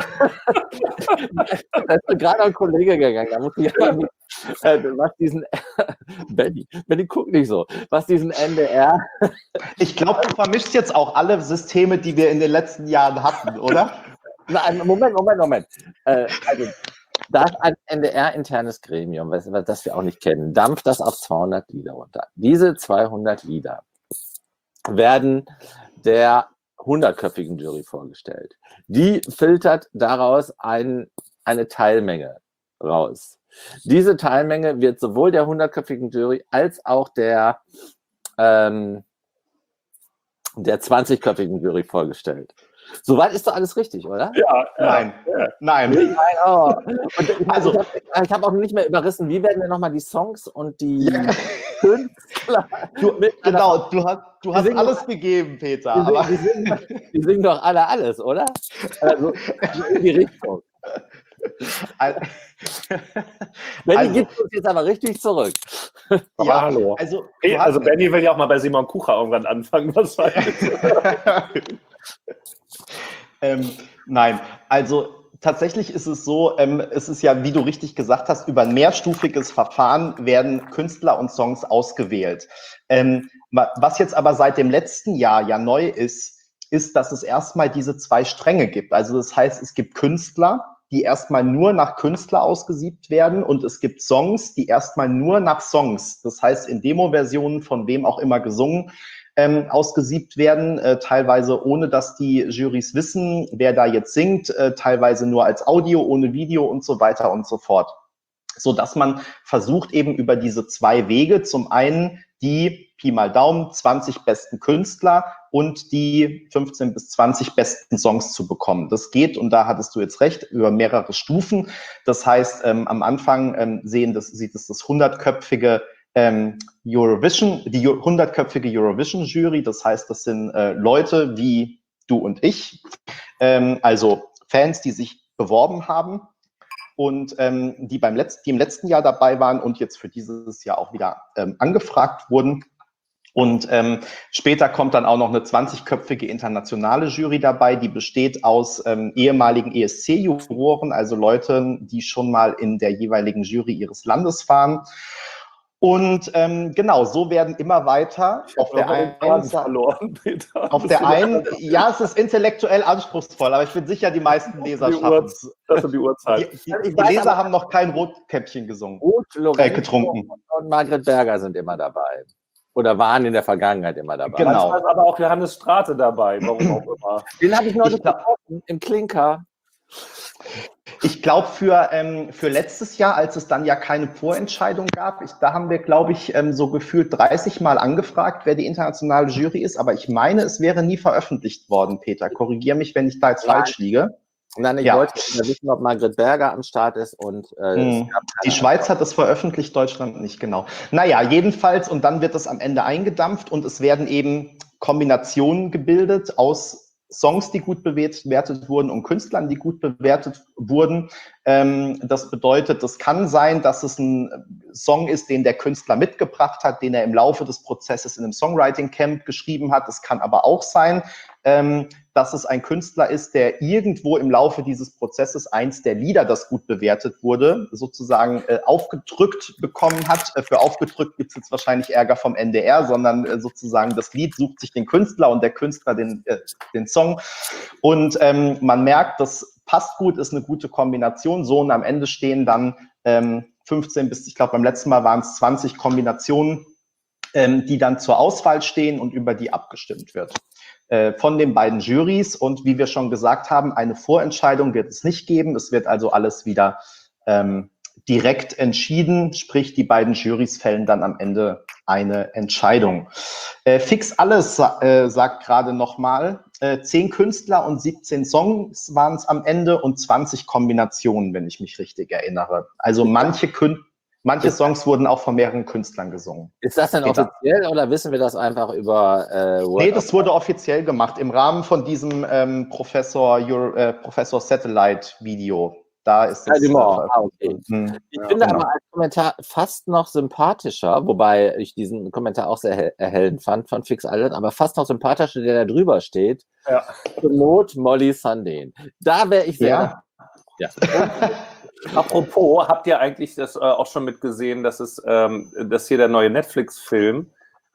Da ist gerade ein Kollege gegangen. Da muss ich aber nicht, äh, was diesen. Benny, Benny, guck nicht so. Was diesen N D R. Ich glaube, du vermischst jetzt auch alle Systeme, die wir in den letzten Jahren hatten, oder? Nein, Moment, Moment, Moment. Äh, also, da ist ein N D R-internes Gremium, was, das wir auch nicht kennen, dampft das auf zweihundert Lieder runter. Diese zweihundert Lieder werden der hundertköpfigen Jury vorgestellt. Die filtert daraus ein, eine Teilmenge raus. Diese Teilmenge wird sowohl der hundertköpfigen Jury als auch der, ähm, der zwanzigköpfigen Jury vorgestellt. Soweit ist doch alles richtig, oder? Ja, Nein, ja. nein. Nein, oh. Und ich Also- also, ich habe hab auch nicht mehr überrissen, wie werden denn nochmal die Songs und die Ja. Künstler Du, mit einer- genau, du hast, du Wir hast singen- alles gegeben, Peter. Die Aber singen, die, singen, die singen doch alle alles, oder? Also, so in die Richtung. Benny Also- gibt uns jetzt aber richtig zurück. ja, hallo. also, Hey, du hast, also Benny will ja auch mal bei Simon Kucher irgendwann anfangen. Was war ähm, nein, also tatsächlich ist es so, ähm, es ist ja, wie du richtig gesagt hast, über ein mehrstufiges Verfahren werden Künstler und Songs ausgewählt. Ähm, was jetzt aber seit dem letzten Jahr ja neu ist, ist, dass es erstmal diese zwei Stränge gibt. Also das heißt, es gibt Künstler, die erstmal nur nach Künstler ausgesiebt werden und es gibt Songs, die erstmal nur nach Songs, das heißt in Demo-Versionen von wem auch immer gesungen, ähm, ausgesiebt werden, äh, teilweise ohne, dass die Jurys wissen, wer da jetzt singt, äh, teilweise nur als Audio, ohne Video und so weiter und so fort. So dass man versucht eben über diese zwei Wege, zum einen die Pi mal Daumen zwanzig besten Künstler und die fünfzehn bis zwanzig besten Songs zu bekommen. Das geht, und da hattest du jetzt recht, über mehrere Stufen. Das heißt, ähm, am Anfang ähm, sehen das, sieht es das hundertköpfige ähm, Eurovision, die hundertköpfige Eurovision-Jury. Das heißt, das sind äh, Leute wie du und ich, ähm, also Fans, die sich beworben haben und ähm, die, beim Letz-, die im letzten Jahr dabei waren und jetzt für dieses Jahr auch wieder ähm, angefragt wurden. Und ähm, später kommt dann auch noch eine zwanzigköpfige internationale Jury dabei, die besteht aus ähm, ehemaligen E S C-Juroren, also Leute, die schon mal in der jeweiligen Jury ihres Landes waren. Und ähm, genau, so werden immer weiter auf der einen Seite, auf der einen, ja, es ist intellektuell anspruchsvoll, aber ich bin sicher, die meisten Leser schaffen es. Das sind die Uhrzeit. Die, die, die Leser haben noch kein Rotkäppchen gesungen, äh, getrunken. Und Margret Berger sind immer dabei. Oder waren in der Vergangenheit immer dabei. Genau. Manchmal ist aber auch Johannes Strate dabei, warum auch immer. Den habe ich neulich getroffen, im Klinker. Ich glaube, für, ähm, für letztes Jahr, als es dann ja keine Vorentscheidung gab, ich, da haben wir, glaube ich, ähm, so gefühlt dreißig Mal angefragt, wer die internationale Jury ist. Aber ich meine, es wäre nie veröffentlicht worden, Peter. Korrigier mich, wenn ich da jetzt Nein. falsch liege. Nein, ich Ja. wollte wissen, ob Margret Berger am Start ist. Und äh, Hm. Die Schweiz hat es veröffentlicht, Deutschland nicht, genau. Naja, jedenfalls, und dann wird es am Ende eingedampft und es werden eben Kombinationen gebildet aus Songs, die gut bewertet wurden und Künstlern, die gut bewertet wurden. Ähm, das bedeutet, es kann sein, dass es ein Song ist, den der Künstler mitgebracht hat, den er im Laufe des Prozesses in einem Songwriting-Camp geschrieben hat. Es kann aber auch sein, ähm, dass es ein Künstler ist, der irgendwo im Laufe dieses Prozesses eins der Lieder, das gut bewertet wurde, sozusagen äh, aufgedrückt bekommen hat. Äh, für aufgedrückt gibt es jetzt wahrscheinlich Ärger vom N D R, sondern äh, sozusagen das Lied sucht sich den Künstler und der Künstler den, äh, den Song. Und ähm, man merkt, das passt gut, ist eine gute Kombination. So, und am Ende stehen dann ähm, fünfzehn bis, ich glaube beim letzten Mal waren es zwanzig Kombinationen, ähm, die dann zur Auswahl stehen und über die abgestimmt wird von den beiden Jurys. Und wie wir schon gesagt haben, eine Vorentscheidung wird es nicht geben. Es wird also alles wieder ähm, direkt entschieden, sprich die beiden Jurys fällen dann am Ende eine Entscheidung. Äh, Fix Alles äh, sagt gerade nochmal, äh, zehn Künstler und siebzehn Songs waren es am Ende und zwanzig Kombinationen, wenn ich mich richtig erinnere. Also manche Künstler, Manche Songs wurden auch von mehreren Künstlern gesungen. Ist das denn Peter. offiziell oder wissen wir das einfach über äh, Nee, das wurde offiziell gemacht im Rahmen von diesem ähm, Professor, Euro, äh, Professor Satellite Video. Da ist es. Ja, ah, okay. Hm. Ich Ja, finde genau. aber als Kommentar fast noch sympathischer, wobei ich diesen Kommentar auch sehr erhell- erhellend fand von Fix Alles, aber fast noch sympathischer, der da drüber steht. Ja. Zur Not Molly Sundin. Da wäre ich sehr. Ja. Ja. Apropos, habt ihr eigentlich das äh, auch schon mitgesehen, dass es, ähm, dass hier der neue Netflix-Film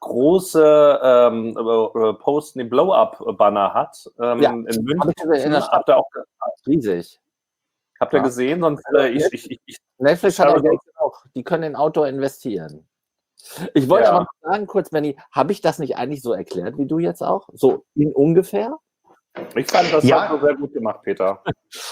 große ähm, äh, Posten, den Blow-Up-Banner hat ähm, Ja. in Hab ich München? gesehen, in der Stadt. Habt ihr auch riesig. habt ihr Ja. gesehen? Sonst äh, ich, ich, ich, ich Netflix hat Schau ja Geld doch. auch. Die können in Outdoor investieren. Ich wollte Ja. aber noch sagen, kurz, Benni, habe ich das nicht eigentlich so erklärt, wie du jetzt auch? So in ungefähr? Ich fand das Ja. halt so sehr gut gemacht, Peter.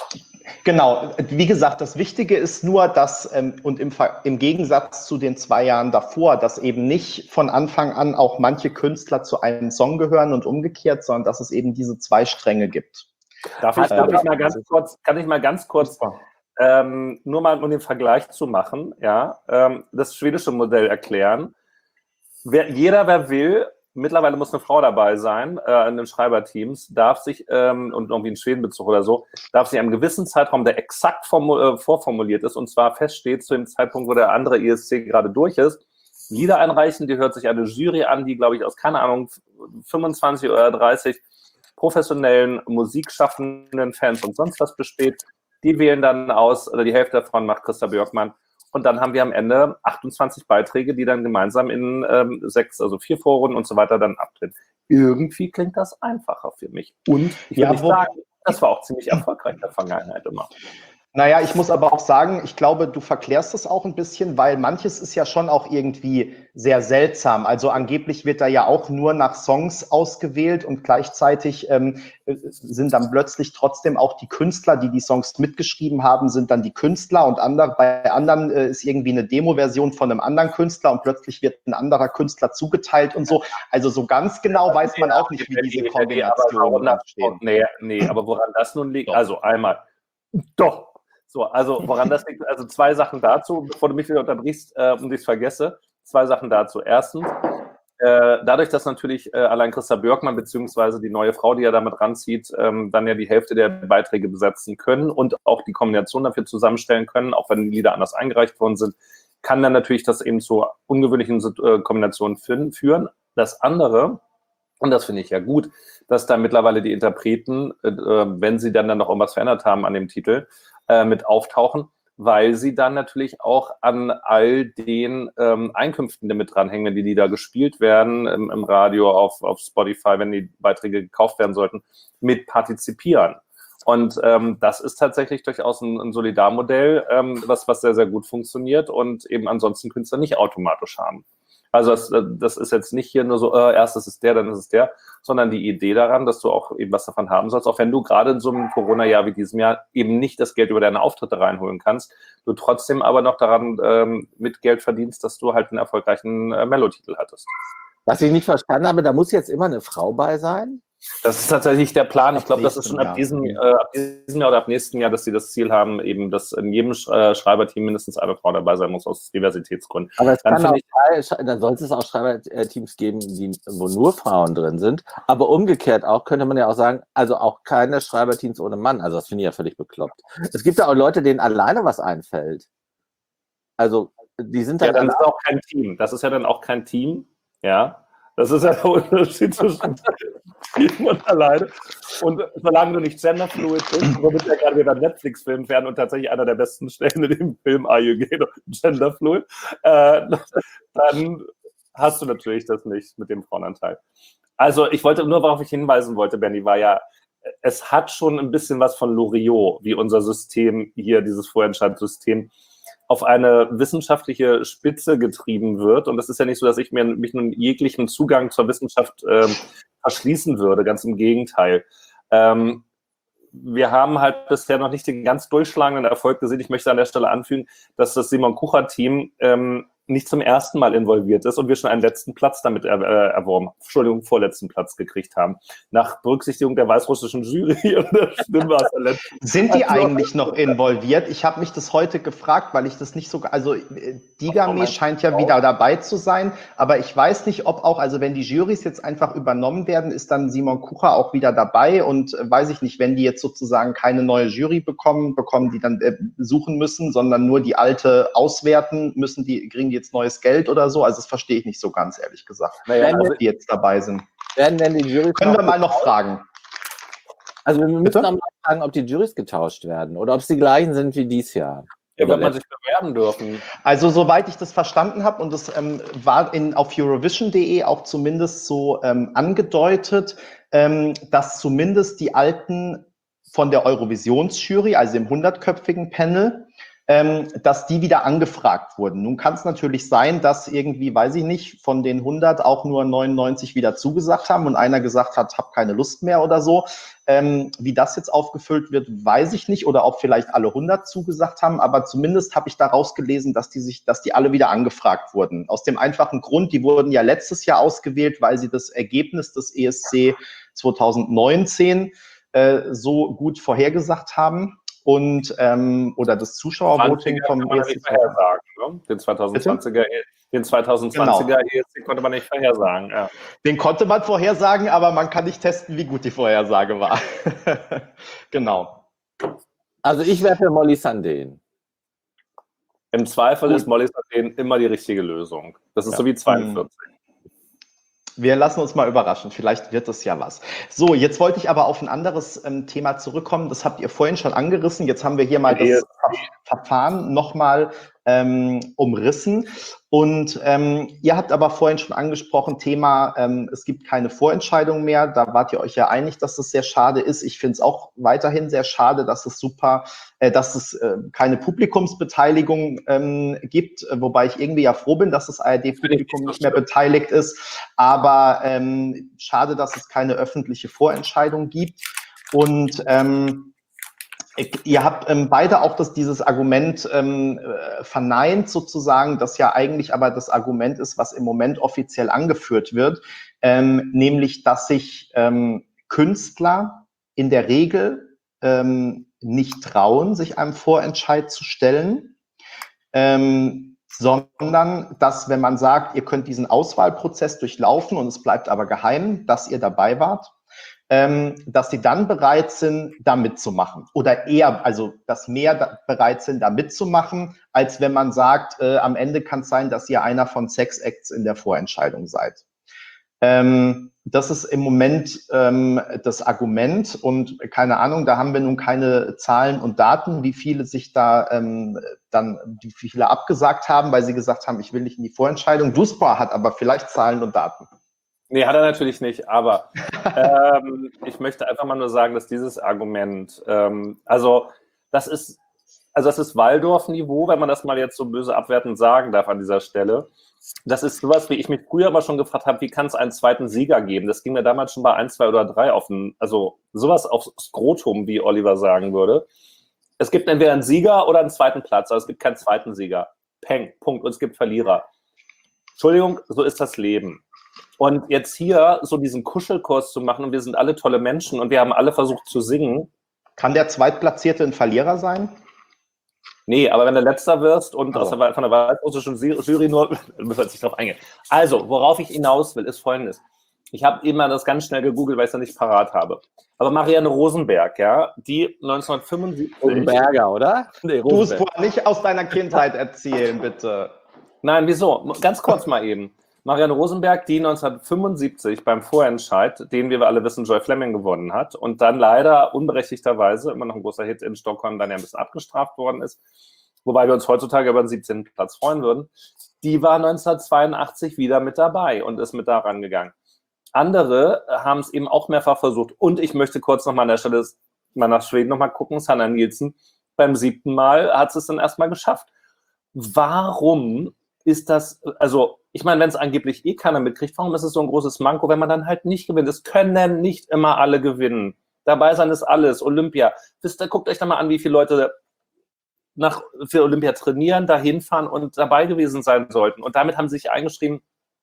Genau, wie gesagt, das Wichtige ist nur, dass ähm, und im, Ver- im Gegensatz zu den zwei Jahren davor, dass eben nicht von Anfang an auch manche Künstler zu einem Song gehören und umgekehrt, sondern dass es eben diese zwei Stränge gibt. Darf ich, Äh, darf ich mal ganz kurz, kann ich mal ganz kurz, ähm, nur mal um den Vergleich zu machen, ja, ähm, das schwedische Modell erklären. Wer, jeder, wer will, mittlerweile muss eine Frau dabei sein, äh, in den Schreiberteams, darf sich, ähm, und irgendwie ein Schwedenbezug oder so, darf sich einem gewissen Zeitraum, der exakt formu- äh, vorformuliert ist, und zwar feststeht zu dem Zeitpunkt, wo der andere E S C gerade durch ist, Lieder einreichen, die hört sich eine Jury an, die, glaube ich, aus, keine Ahnung, fünfundzwanzig oder dreißig professionellen, musikschaffenden Fans und sonst was besteht. Die wählen dann aus, oder die Hälfte davon macht Christa Björkmann. Und dann haben wir am Ende achtundzwanzig Beiträge, die dann gemeinsam in ähm, sechs, also vier Foren und so weiter dann abtreten. Irgendwie klingt das einfacher für mich. Und ich Ja, würde wo- sagen, das war auch ziemlich erfolgreich in der Vergangenheit immer. Naja, ich muss aber auch sagen, ich glaube, du verklärst das auch ein bisschen, weil manches ist ja schon auch irgendwie sehr seltsam. Also angeblich wird da ja auch nur nach Songs ausgewählt und gleichzeitig ähm, sind dann plötzlich trotzdem auch die Künstler, die die Songs mitgeschrieben haben, sind dann die Künstler und andere, bei anderen äh, ist irgendwie eine Demo-Version von einem anderen Künstler und plötzlich wird ein anderer Künstler zugeteilt und so. Also so ganz genau weiß man auch nicht, wie diese Kombinationen entstehen. Nee, nee, aber woran das nun liegt, Doch. also einmal, doch. So, also woran das liegt, also zwei Sachen dazu, bevor du mich wieder unterbrichst äh, und ich es vergesse. Zwei Sachen dazu. Erstens, äh, dadurch, dass natürlich äh, allein Christa Björkmann beziehungsweise die neue Frau, die ja damit ranzieht, ähm, dann ja die Hälfte der Beiträge besetzen können und auch die Kombination dafür zusammenstellen können, auch wenn die Lieder anders eingereicht worden sind, kann dann natürlich das eben zu ungewöhnlichen äh, Kombinationen führen. Das andere, und das finde ich ja gut, dass da mittlerweile die Interpreten, äh, wenn sie dann, dann noch irgendwas verändert haben an dem Titel, äh, mit auftauchen, weil sie dann natürlich auch an all den ähm, Einkünften, die mit dranhängen, wenn die Lieder gespielt werden, im, im Radio, auf, auf Spotify, wenn die Beiträge gekauft werden sollten, mit partizipieren. Und ähm, das ist tatsächlich durchaus ein, ein Solidarmodell, ähm, was, was sehr, sehr gut funktioniert und eben ansonsten Künstler nicht automatisch haben. Also das, das ist jetzt nicht hier nur so, äh, erst ist es der, dann ist es der, sondern die Idee daran, dass du auch eben was davon haben sollst, auch wenn du gerade in so einem Corona-Jahr wie diesem Jahr eben nicht das Geld über deine Auftritte reinholen kannst, du trotzdem aber noch daran ähm, mit Geld verdienst, dass du halt einen erfolgreichen äh, Mellotitel hattest. Was ich nicht verstanden habe, da muss jetzt immer eine Frau bei sein? Das ist tatsächlich der Plan. Ich glaube, das ist schon ab Jahr. diesem, äh, ab diesem Jahr oder ab nächsten Jahr, dass sie das Ziel haben, eben, dass in jedem äh, Schreiberteam mindestens eine Frau dabei sein muss, aus Diversitätsgründen. Aber es Dann kann auch, ich, dann sollte es auch Schreiberteams geben, die, wo nur Frauen drin sind. Aber umgekehrt auch, könnte man ja auch sagen, also auch keine Schreiberteams ohne Mann. Also das finde ich ja völlig bekloppt. Es gibt ja auch Leute, denen alleine was einfällt. Also die sind dann... Ja, dann ist auch kein Team. Das ist ja dann auch kein Team, ja. Das ist ja der Unterschied zwischen Team und alleine. Und solange du nicht genderfluid bist, womit wir gerade wieder Netflix-Film werden und tatsächlich einer der besten Stellen in dem Film Are You Gay genderfluid, äh, dann hast du natürlich das nicht mit dem Frauenanteil. Also ich wollte nur, worauf ich hinweisen wollte, Benni, war ja, es hat schon ein bisschen was von Loriot, wie unser System hier, dieses Vorentscheidungssystem, auf eine wissenschaftliche Spitze getrieben wird. Und das ist ja nicht so, dass ich mir mich nun jeglichen Zugang zur Wissenschaft ähm, verschließen würde, ganz im Gegenteil. Ähm, wir haben halt bisher noch nicht den ganz durchschlagenden Erfolg gesehen. Ich möchte an der Stelle anfügen, dass das Simon-Kucher-Team ähm, nicht zum ersten Mal involviert ist und wir schon einen letzten Platz damit er, äh, erworben, Entschuldigung, vorletzten Platz gekriegt haben. Nach Berücksichtigung der weißrussischen Jury und der Stimmwasser. Sind die eigentlich noch involviert? Ich habe mich das heute gefragt, weil ich das nicht so, also Digame scheint ja wieder dabei zu sein, aber ich weiß nicht, ob auch, also wenn die Jurys jetzt einfach übernommen werden, ist dann Simon Kucher auch wieder dabei und äh, weiß ich nicht, wenn die jetzt sozusagen keine neue Jury bekommen, bekommen die dann äh, suchen müssen, sondern nur die alte auswerten, müssen die, kriegen die jetzt neues Geld oder so? Also das verstehe ich nicht so ganz, ehrlich gesagt, Naja, also, die jetzt dabei sind. Werden denn die Jurys Können wir mal noch fragen? Also wir müssen Bitte? noch mal fragen, ob die Jurys getauscht werden oder ob es die gleichen sind wie dies Jahr. Ja, wird man sich bewerben dürfen. Also soweit ich das verstanden habe, und das ähm, war in, auf Eurovision punkt de auch zumindest so ähm, angedeutet, ähm, dass zumindest die Alten von der Eurovisionsjury, also dem hundertköpfigen Panel, ähm, dass die wieder angefragt wurden. Nun kann es natürlich sein, dass irgendwie, weiß ich nicht, von den hundert auch nur neunundneunzig wieder zugesagt haben und einer gesagt hat, hab keine Lust mehr oder so. Ähm, wie das jetzt aufgefüllt wird, weiß ich nicht, oder ob vielleicht alle hundert zugesagt haben, aber zumindest habe ich daraus gelesen, dass die sich, dass die alle wieder angefragt wurden. Aus dem einfachen Grund, die wurden ja letztes Jahr ausgewählt, weil sie das Ergebnis des E S C zwanzig neunzehn äh, so gut vorhergesagt haben. Und ähm, oder das Zuschauervoting vom E S C vorhersagen, ne? Den zweitausendzwanziger, den zweitausendzwanziger genau. E S C konnte man nicht vorhersagen. Ja. Den konnte man vorhersagen, aber man kann nicht testen, wie gut die Vorhersage war. Genau. Also ich wäre für Molly Sandén. Im Zweifel gut. Ist Molly Sandén immer die richtige Lösung. Das ist ja so wie zweiundvierzig. Wir lassen uns mal überraschen, vielleicht wird das ja was. So, jetzt wollte ich aber auf ein anderes ähm, Thema zurückkommen, das habt ihr vorhin schon angerissen, jetzt haben wir hier mal das Verfahren nochmal ähm, umrissen und ähm, ihr habt aber vorhin schon angesprochen, Thema, ähm, es gibt keine Vorentscheidung mehr, da wart ihr euch ja einig, dass das sehr schade ist. Ich finde es auch weiterhin sehr schade, dass es super, äh, dass es äh, keine Publikumsbeteiligung ähm, gibt, äh, wobei ich irgendwie ja froh bin, dass das A R D-Publikum nicht mehr beteiligt ist, aber ähm, schade, dass es keine öffentliche Vorentscheidung gibt und ähm, ihr habt ähm, beide auch das, dieses Argument ähm, äh, verneint sozusagen, das ja eigentlich aber das Argument ist, was im Moment offiziell angeführt wird, ähm, nämlich, dass sich ähm, Künstler in der Regel ähm, nicht trauen, sich einem Vorentscheid zu stellen. Ähm, sondern dass, wenn man sagt, ihr könnt diesen Auswahlprozess durchlaufen und es bleibt aber geheim, dass ihr dabei wart, ähm, dass sie dann bereit sind, da mitzumachen. Oder eher, also dass mehr da bereit sind, da mitzumachen, als wenn man sagt, äh, am Ende kann es sein, dass ihr einer von Sex-Acts in der Vorentscheidung seid. Ähm, das ist im Moment ähm, das Argument und keine Ahnung, da haben wir nun keine Zahlen und Daten, wie viele sich da ähm, dann, wie viele abgesagt haben, weil sie gesagt haben, ich will nicht in die Vorentscheidung. Duspa hat aber vielleicht Zahlen und Daten. Nee, hat er natürlich nicht, aber ähm, ich möchte einfach mal nur sagen, dass dieses Argument, ähm, also das ist, also das ist Waldorf-Niveau, wenn man das mal jetzt so böse abwertend sagen darf an dieser Stelle. Das ist sowas, wie ich mich früher mal schon gefragt habe, wie kann es einen zweiten Sieger geben? Das ging mir damals schon bei eins, zwei oder drei auf den, also sowas aufs Skrotum, wie Oliver sagen würde. Es gibt entweder einen Sieger oder einen zweiten Platz, aber es gibt keinen zweiten Sieger. Peng, Punkt. Und es gibt Verlierer. Entschuldigung, so ist das Leben. Und jetzt hier so diesen Kuschelkurs zu machen und wir sind alle tolle Menschen und wir haben alle versucht zu singen. Kann der Zweitplatzierte ein Verlierer sein? Nee, aber wenn du Letzter wirst und also. aus der, von der weißrussischen Jury nur, müssen wir jetzt nicht drauf eingehen. Also, worauf ich hinaus will, ist Folgendes. Ich habe eben mal das ganz schnell gegoogelt, weil ich es ja nicht parat habe. Aber Marianne Rosenberg, ja, die neunzehnhundertfünfundsiebzig... Rosenberger, oder? Nee, du musst nicht aus deiner Kindheit erzählen, bitte. Nein, wieso? Ganz kurz mal eben. Marianne Rosenberg, die neunzehnhundertfünfundsiebzig beim Vorentscheid, den, wie wir alle wissen, Joy Fleming gewonnen hat und dann leider unberechtigterweise, immer noch ein großer Hit in Stockholm, dann ja ein bisschen abgestraft worden ist, wobei wir uns heutzutage über den siebzehnten Platz freuen würden, die war neunzehnhundertzweiundachtzig wieder mit dabei und ist mit da rangegangen. Andere haben es eben auch mehrfach versucht und ich möchte kurz nochmal an der Stelle mal nach Schweden nochmal gucken, Sanna Nielsen, beim siebten Mal hat sie es dann erstmal geschafft. Warum ist das, also ich meine, wenn es angeblich eh keiner mitkriegt, warum ist es so ein großes Manko, wenn man dann halt nicht gewinnt? Es können nicht immer alle gewinnen. Dabei sein ist alles. Olympia. Wisst ihr, guckt euch da mal an, wie viele Leute nach, für Olympia trainieren, da hinfahren und dabei gewesen sein sollten. Und damit haben sie sich eingeschrieben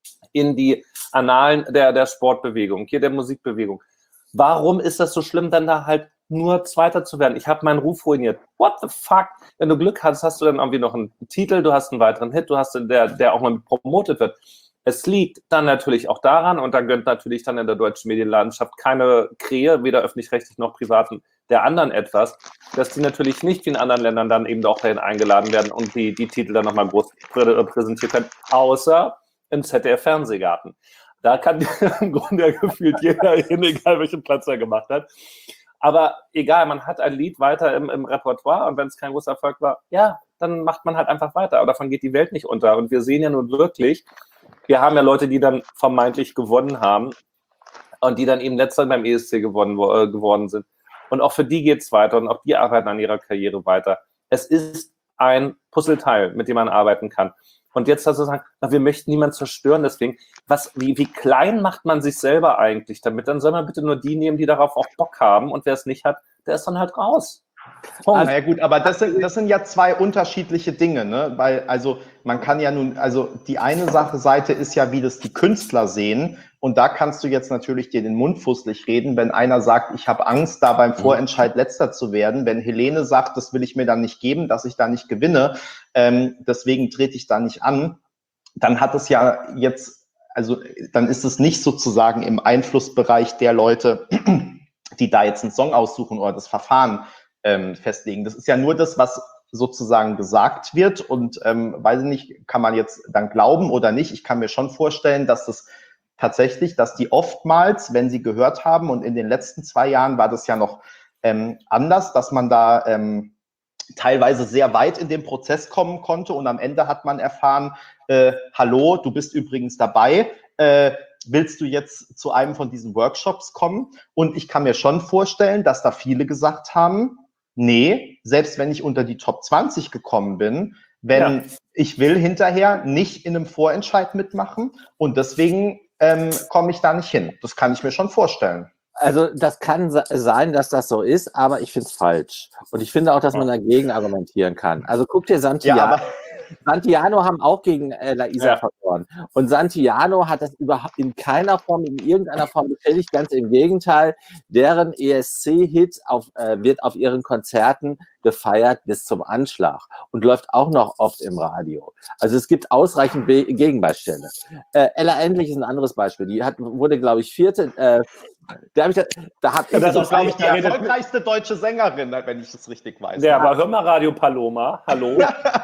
in die Annalen der, der Sportbewegung, hier der Musikbewegung. Warum ist das so schlimm, dann da halt nur Zweiter zu werden? Ich habe meinen Ruf ruiniert. What the fuck? Wenn du Glück hast, hast du dann irgendwie noch einen Titel, du hast einen weiteren Hit, du hast der, der auch mal promotet wird. Es liegt dann natürlich auch daran, und da gönnt natürlich dann in der deutschen Medienlandschaft keine Krähe, weder öffentlich-rechtlich noch privaten, der anderen etwas, dass die natürlich nicht wie in anderen Ländern dann eben auch dahin eingeladen werden und die, die Titel dann nochmal groß prä präsentiert werden, außer im Z D F-Fernsehgarten. Da kann im Grunde gefühlt jeder hin, egal welchen Platz er gemacht hat. Aber egal, man hat ein Lied weiter im, im Repertoire und wenn es kein großer Erfolg war, ja, dann macht man halt einfach weiter. Aber davon geht die Welt nicht unter. Und wir sehen ja nun wirklich, wir haben ja Leute, die dann vermeintlich gewonnen haben und die dann eben letzter beim E S C gewonnen, äh, geworden sind. Und auch für die geht es weiter und auch die arbeiten an ihrer Karriere weiter. Es ist ein Puzzleteil, mit dem man arbeiten kann. Und jetzt also sagen, na, wir möchten niemanden zerstören, deswegen, was, wie, wie klein macht man sich selber eigentlich damit? Dann soll man bitte nur die nehmen, die darauf auch Bock haben und wer es nicht hat, der ist dann halt raus. Punkt. Na ja gut, aber das sind, das sind ja zwei unterschiedliche Dinge, ne? Weil, also man kann ja nun, also die eine Sache, Seite ist ja, wie das die Künstler sehen und da kannst du jetzt natürlich dir den Mund fusselig reden, wenn einer sagt, ich habe Angst, da beim Vorentscheid Letzter zu werden, wenn Helene sagt, das will ich mir dann nicht geben, dass ich da nicht gewinne, ähm, deswegen trete ich da nicht an, dann hat es ja jetzt, also dann ist es nicht sozusagen im Einflussbereich der Leute, die da jetzt einen Song aussuchen oder das Verfahren ähm, festlegen. Das ist ja nur das, was sozusagen gesagt wird und ähm, weiß ich nicht, kann man jetzt dann glauben oder nicht. Ich kann mir schon vorstellen, dass das tatsächlich, dass die oftmals, wenn sie gehört haben und in den letzten zwei Jahren war das ja noch ähm, anders, dass man da ähm, teilweise sehr weit in den Prozess kommen konnte und am Ende hat man erfahren, äh, hallo, du bist übrigens dabei, äh, willst du jetzt zu einem von diesen Workshops kommen? Und ich kann mir schon vorstellen, dass da viele gesagt haben, nee, selbst wenn ich unter die Top zwanzig gekommen bin, wenn ja. ich will hinterher nicht in einem Vorentscheid mitmachen und deswegen ähm, komme ich da nicht hin. Das kann ich mir schon vorstellen. Also das kann sein, dass das so ist, aber ich finde es falsch. Und ich finde auch, dass man dagegen argumentieren kann. Also guck dir Santiano. Ja, Santiano haben auch gegen äh, Laisa ja. verloren. verloren. Und Santillano hat das überhaupt in keiner Form, in irgendeiner Form beschädigt. Ganz im Gegenteil, deren E S C-Hit auf, äh, wird auf ihren Konzerten gefeiert bis zum Anschlag und läuft auch noch oft im Radio. Also es gibt ausreichend Be- Gegenbeispiele. Äh, Ella Endlich ist ein anderes Beispiel. Die hat, wurde, glaube ich, vierte. Äh, da habe ich, da hab ich Das so ist, glaube ich, die da redet- erfolgreichste deutsche Sängerin, wenn ich das richtig weiß. Ja, aber hör mal Radio Paloma, hallo.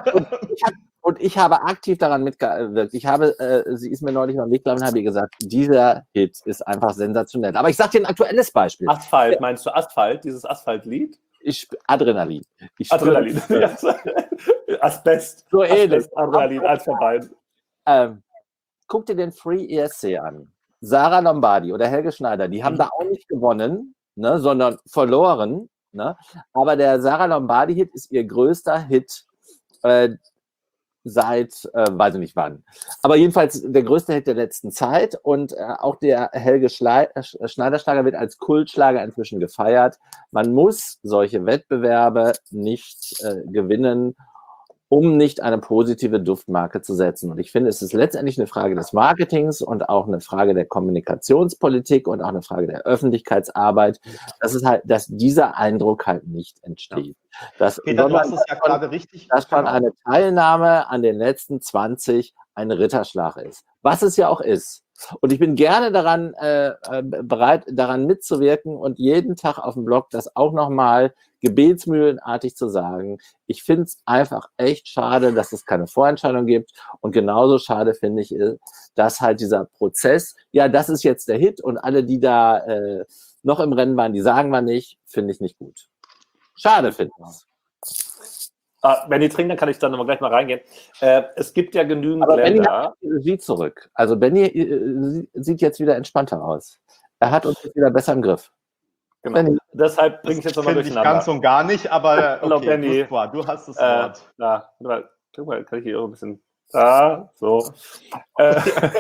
Und ich habe aktiv daran mitgewirkt. Ich habe, äh, sie ist mir neulich mal mitgelaufen und habe ihr gesagt, dieser Hit ist einfach sensationell. Aber ich sage dir ein aktuelles Beispiel. Asphalt, meinst du Asphalt, dieses Asphaltlied? Ich, Adrenalin. Ich Adrenalin. Ja. Asbest. So ähnlich. Asbest, Adrenalin, als vorbei. Ähm, guck dir den Free E S C an. Sarah Lombardi oder Helge Schneider, die haben Mhm. da auch nicht gewonnen, ne, sondern verloren. Ne? Aber der Sarah Lombardi-Hit ist ihr größter Hit äh, seit, äh, weiß ich nicht wann. Aber jedenfalls der größte Hit der letzten Zeit und äh, auch der Helge Schlei äh, Schneider-Schlager wird als Kultschlager inzwischen gefeiert. Man muss solche Wettbewerbe nicht äh, gewinnen, um nicht eine positive Duftmarke zu setzen. Und ich finde, es ist letztendlich eine Frage des Marketings und auch eine Frage der Kommunikationspolitik und auch eine Frage der Öffentlichkeitsarbeit, dass es halt, dass dieser Eindruck halt nicht entsteht. Dass, Peter, du hast sondern es ja gerade richtig. dass schon genau. eine Teilnahme an den letzten zwanzig ein Ritterschlag ist. Was es ja auch ist. Und ich bin gerne daran äh, bereit, daran mitzuwirken und jeden Tag auf dem Blog das auch nochmal gebetsmühlenartig zu sagen. Ich finde es einfach echt schade, dass es keine Vorentscheidung gibt. Und genauso schade finde ich, dass halt dieser Prozess, ja, das ist jetzt der Hit und alle, die da äh, noch im Rennen waren, die sagen wir nicht, finde ich nicht gut. Schade finde ich es. Ah, wenn die trinken, dann kann ich dann aber gleich mal reingehen. Äh, es gibt ja genügend Aber Benny Länder. hat die Regie zurück. Also Benny äh, sieht jetzt wieder entspannter aus. Er hat uns jetzt wieder besser im Griff. Genau. Benny. Deshalb bringe ich jetzt nochmal Finde ich durcheinander. ganz und gar nicht, aber Hallo, okay, Benny. Gustwa, du hast das Äh, Wort. da, guck mal, kann ich hier auch ein bisschen. Da, so. Äh,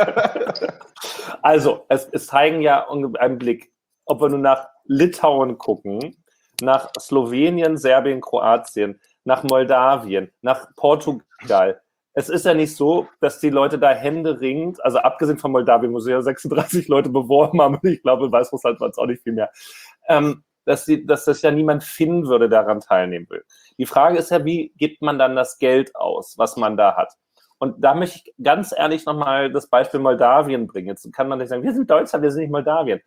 also, es, es zeigen ja einen Blick, ob wir nun nach Litauen gucken, nach Slowenien, Serbien, Kroatien, nach Moldawien, nach Portugal. Es ist ja nicht so, dass die Leute da händeringend, also abgesehen von Moldawien, wo sie ja sechsunddreißig Leute beworben haben, und ich glaube, in Weißrussland waren es auch nicht viel mehr, ähm, dass, die, dass das ja niemand finden würde, der daran teilnehmen will. Die Frage ist ja, wie gibt man dann das Geld aus, was man da hat? Und da möchte ich ganz ehrlich nochmal das Beispiel Moldawien bringen. Jetzt kann man nicht sagen, wir sind Deutschland, wir sind nicht Moldawien.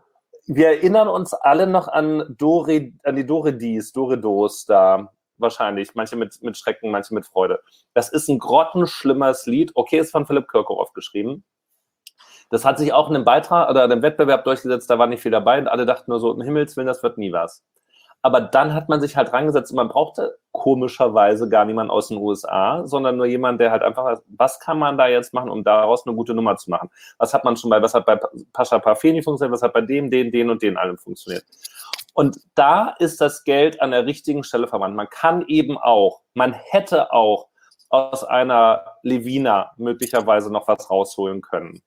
Wir erinnern uns alle noch an, Dore, an die Doredis, Doredos da, wahrscheinlich. Manche mit, mit Schrecken, manche mit Freude. Das ist ein grottenschlimmes Lied. Okay, ist von Philipp Kirkorov geschrieben. Das hat sich auch in einem Beitrag oder einem Wettbewerb durchgesetzt, da war nicht viel dabei und alle dachten nur so, um Himmels Willen, das wird nie was. Aber dann hat man sich halt rangesetzt und man brauchte komischerweise gar niemanden aus den U S A, sondern nur jemand, der halt einfach, was kann man da jetzt machen, um daraus eine gute Nummer zu machen? Was hat man schon bei, was hat bei Pascha Parfeni funktioniert, was hat bei dem, den, den und den allem funktioniert? Und da ist das Geld an der richtigen Stelle verwandt. Man kann eben auch, man hätte auch aus einer Levina möglicherweise noch was rausholen können.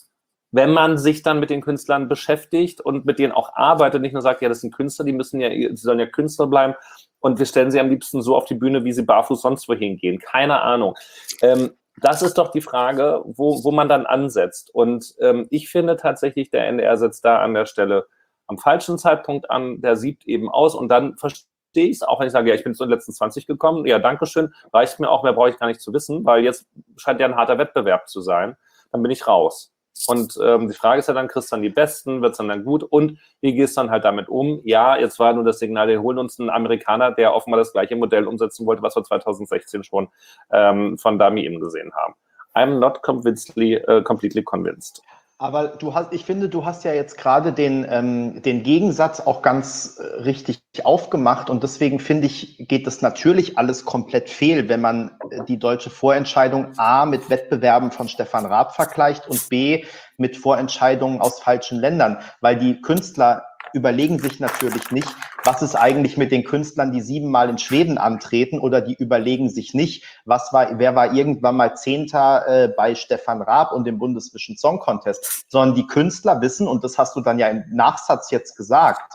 Wenn man sich dann mit den Künstlern beschäftigt und mit denen auch arbeitet, nicht nur sagt, ja, das sind Künstler, die müssen ja, sie sollen ja Künstler bleiben und wir stellen sie am liebsten so auf die Bühne, wie sie barfuß sonst wohin gehen. Keine Ahnung. Ähm, das ist doch die Frage, wo, wo man dann ansetzt. Und ähm, ich finde tatsächlich, der N D R setzt da an der Stelle am falschen Zeitpunkt an, der siebt eben aus und dann verstehe ich es auch, wenn ich sage, ja, ich bin zu den letzten zwanzig gekommen, ja, dankeschön, reicht mir auch, mehr brauche ich gar nicht zu wissen, weil jetzt scheint ja ein harter Wettbewerb zu sein, dann bin ich raus. Und ähm, die Frage ist ja dann, kriegst du dann die Besten, wird es dann, dann gut und wie gehst du dann halt damit um? Ja, jetzt war nur das Signal, wir holen uns einen Amerikaner, der offenbar das gleiche Modell umsetzen wollte, was wir zweitausendsechzehn schon ähm, von Dami eben gesehen haben. I'm not completely, uh, completely convinced. Aber du hast, ich finde, du hast ja jetzt gerade den, ähm, den Gegensatz auch ganz äh, richtig aufgemacht und deswegen finde ich, geht das natürlich alles komplett fehl, wenn man äh, die deutsche Vorentscheidung A mit Wettbewerben von Stefan Raab vergleicht und B mit Vorentscheidungen aus falschen Ländern, weil die Künstler überlegen sich natürlich nicht, was ist eigentlich mit den Künstlern, die siebenmal in Schweden antreten, oder die überlegen sich nicht, was war, wer war irgendwann mal Zehnter äh, bei Stefan Raab und dem Bundesvision Song Contest, sondern die Künstler wissen, und das hast du dann ja im Nachsatz jetzt gesagt,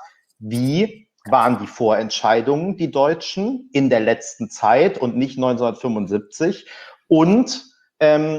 wie waren die Vorentscheidungen, die Deutschen, in der letzten Zeit und nicht neunzehnhundertfünfundsiebzig und ähm,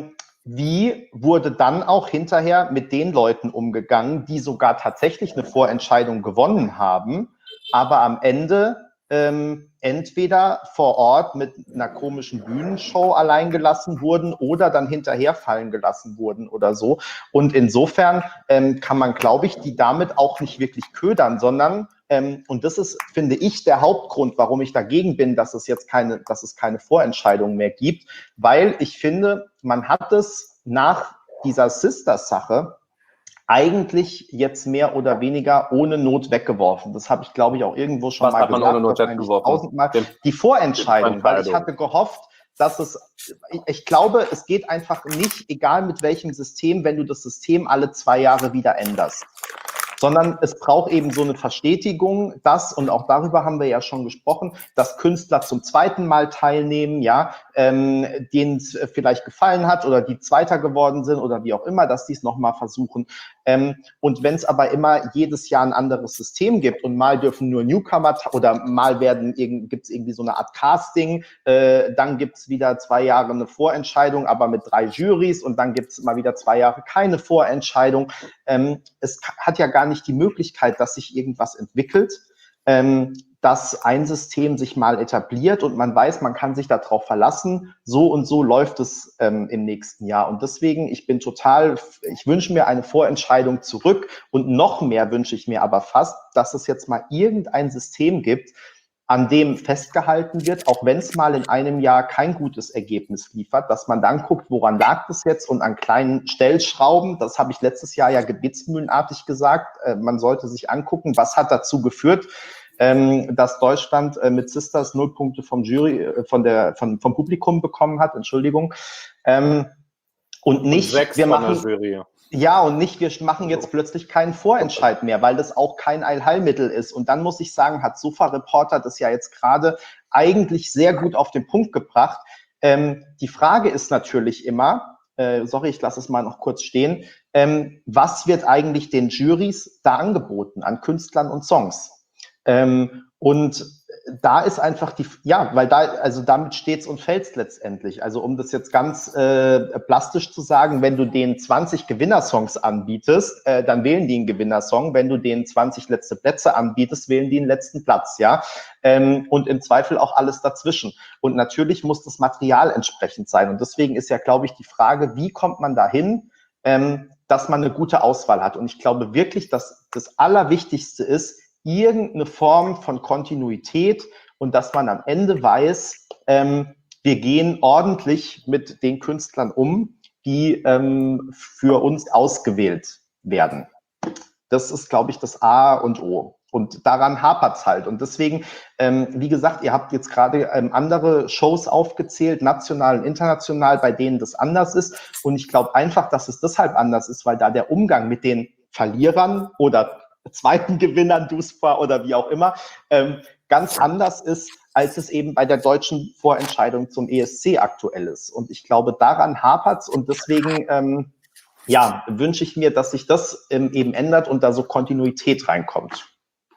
wie wurde dann auch hinterher mit den Leuten umgegangen, die sogar tatsächlich eine Vorentscheidung gewonnen haben, aber am Ende ähm, entweder vor Ort mit einer komischen Bühnenshow allein gelassen wurden oder dann hinterher fallen gelassen wurden oder so. Und insofern ähm, kann man, glaube ich, die damit auch nicht wirklich ködern, sondern ähm, und das ist, finde ich, der Hauptgrund, warum ich dagegen bin, dass es jetzt keine, dass es keine Vorentscheidung mehr gibt, weil ich finde, man hat es nach dieser Sisters-Sache eigentlich jetzt mehr oder weniger ohne Not weggeworfen. Das habe ich, glaube ich, auch irgendwo schon Was mal hat man gesagt. ohne Not wahrscheinlich weggeworfen? tausendmal. Den- Die Vorentscheidung, die weil ich Vorentscheidung. hatte gehofft, dass es, ich, ich glaube, es geht einfach nicht, egal mit welchem System, wenn du das System alle zwei Jahre wieder änderst. Sondern es braucht eben so eine Verstetigung, dass, und auch darüber haben wir ja schon gesprochen, dass Künstler zum zweiten Mal teilnehmen, ja, ähm, denen es vielleicht gefallen hat oder die Zweiter geworden sind oder wie auch immer, dass die es nochmal versuchen. Ähm, und wenn es aber immer jedes Jahr ein anderes System gibt und mal dürfen nur Newcomer oder mal werden gibt es irgendwie so eine Art Casting, äh, dann gibt es wieder zwei Jahre eine Vorentscheidung, aber mit drei Jurys und dann gibt es mal wieder zwei Jahre keine Vorentscheidung. Ähm, es hat ja gar nicht die Möglichkeit, dass sich irgendwas entwickelt, ähm, dass ein System sich mal etabliert und man weiß, man kann sich darauf verlassen, so und so läuft es ähm, im nächsten Jahr. Und deswegen, ich bin total, ich wünsche mir eine Vorentscheidung zurück und noch mehr wünsche ich mir aber fast, dass es jetzt mal irgendein System gibt, an dem festgehalten wird, auch wenn es mal in einem Jahr kein gutes Ergebnis liefert, dass man dann guckt, woran lag das jetzt und an kleinen Stellschrauben, das habe ich letztes Jahr ja gebetsmühlenartig gesagt, äh, man sollte sich angucken, was hat dazu geführt, ähm, dass Deutschland äh, mit Sisters null Punkte vom Jury, äh, von der, von, vom Publikum bekommen hat, Entschuldigung, ähm, und nicht, und sechs wir von machen... der Jury. Ja, und nicht, wir machen jetzt plötzlich keinen Vorentscheid mehr, weil das auch kein Allheilmittel ist. Und dann muss ich sagen, hat Sofa Reporter das ja jetzt gerade eigentlich sehr gut auf den Punkt gebracht. Ähm, die Frage ist natürlich immer, äh, sorry, ich lasse es mal noch kurz stehen, ähm, was wird eigentlich den Jurys da angeboten an Künstlern und Songs? Ähm, und da ist einfach die, ja, weil da, also damit steht's und fällt's letztendlich. Also um das jetzt ganz äh, plastisch zu sagen, wenn du denen zwanzig Gewinnersongs anbietest, äh, dann wählen die einen Gewinnersong. Wenn du denen zwanzig letzte Plätze anbietest, wählen die einen letzten Platz, ja. Ähm, und im Zweifel auch alles dazwischen. Und natürlich muss das Material entsprechend sein. Und deswegen ist ja, glaube ich, die Frage, wie kommt man dahin, ähm, dass man eine gute Auswahl hat. Und ich glaube wirklich, dass das Allerwichtigste ist, irgendeine Form von Kontinuität und dass man am Ende weiß, ähm, wir gehen ordentlich mit den Künstlern um, die ähm, für uns ausgewählt werden. Das ist, glaube ich, das A und O. Und daran hapert's halt. Und deswegen, ähm, wie gesagt, ihr habt jetzt gerade ähm, andere Shows aufgezählt, national und international, bei denen das anders ist. Und ich glaube einfach, dass es deshalb anders ist, weil da der Umgang mit den Verlierern oder zweiten Gewinnern, DUSPA oder wie auch immer, ähm, ganz anders ist, als es eben bei der deutschen Vorentscheidung zum E S C aktuell ist. Und ich glaube, daran hapert's und deswegen ähm, ja, wünsche ich mir, dass sich das ähm, eben ändert und da so Kontinuität reinkommt.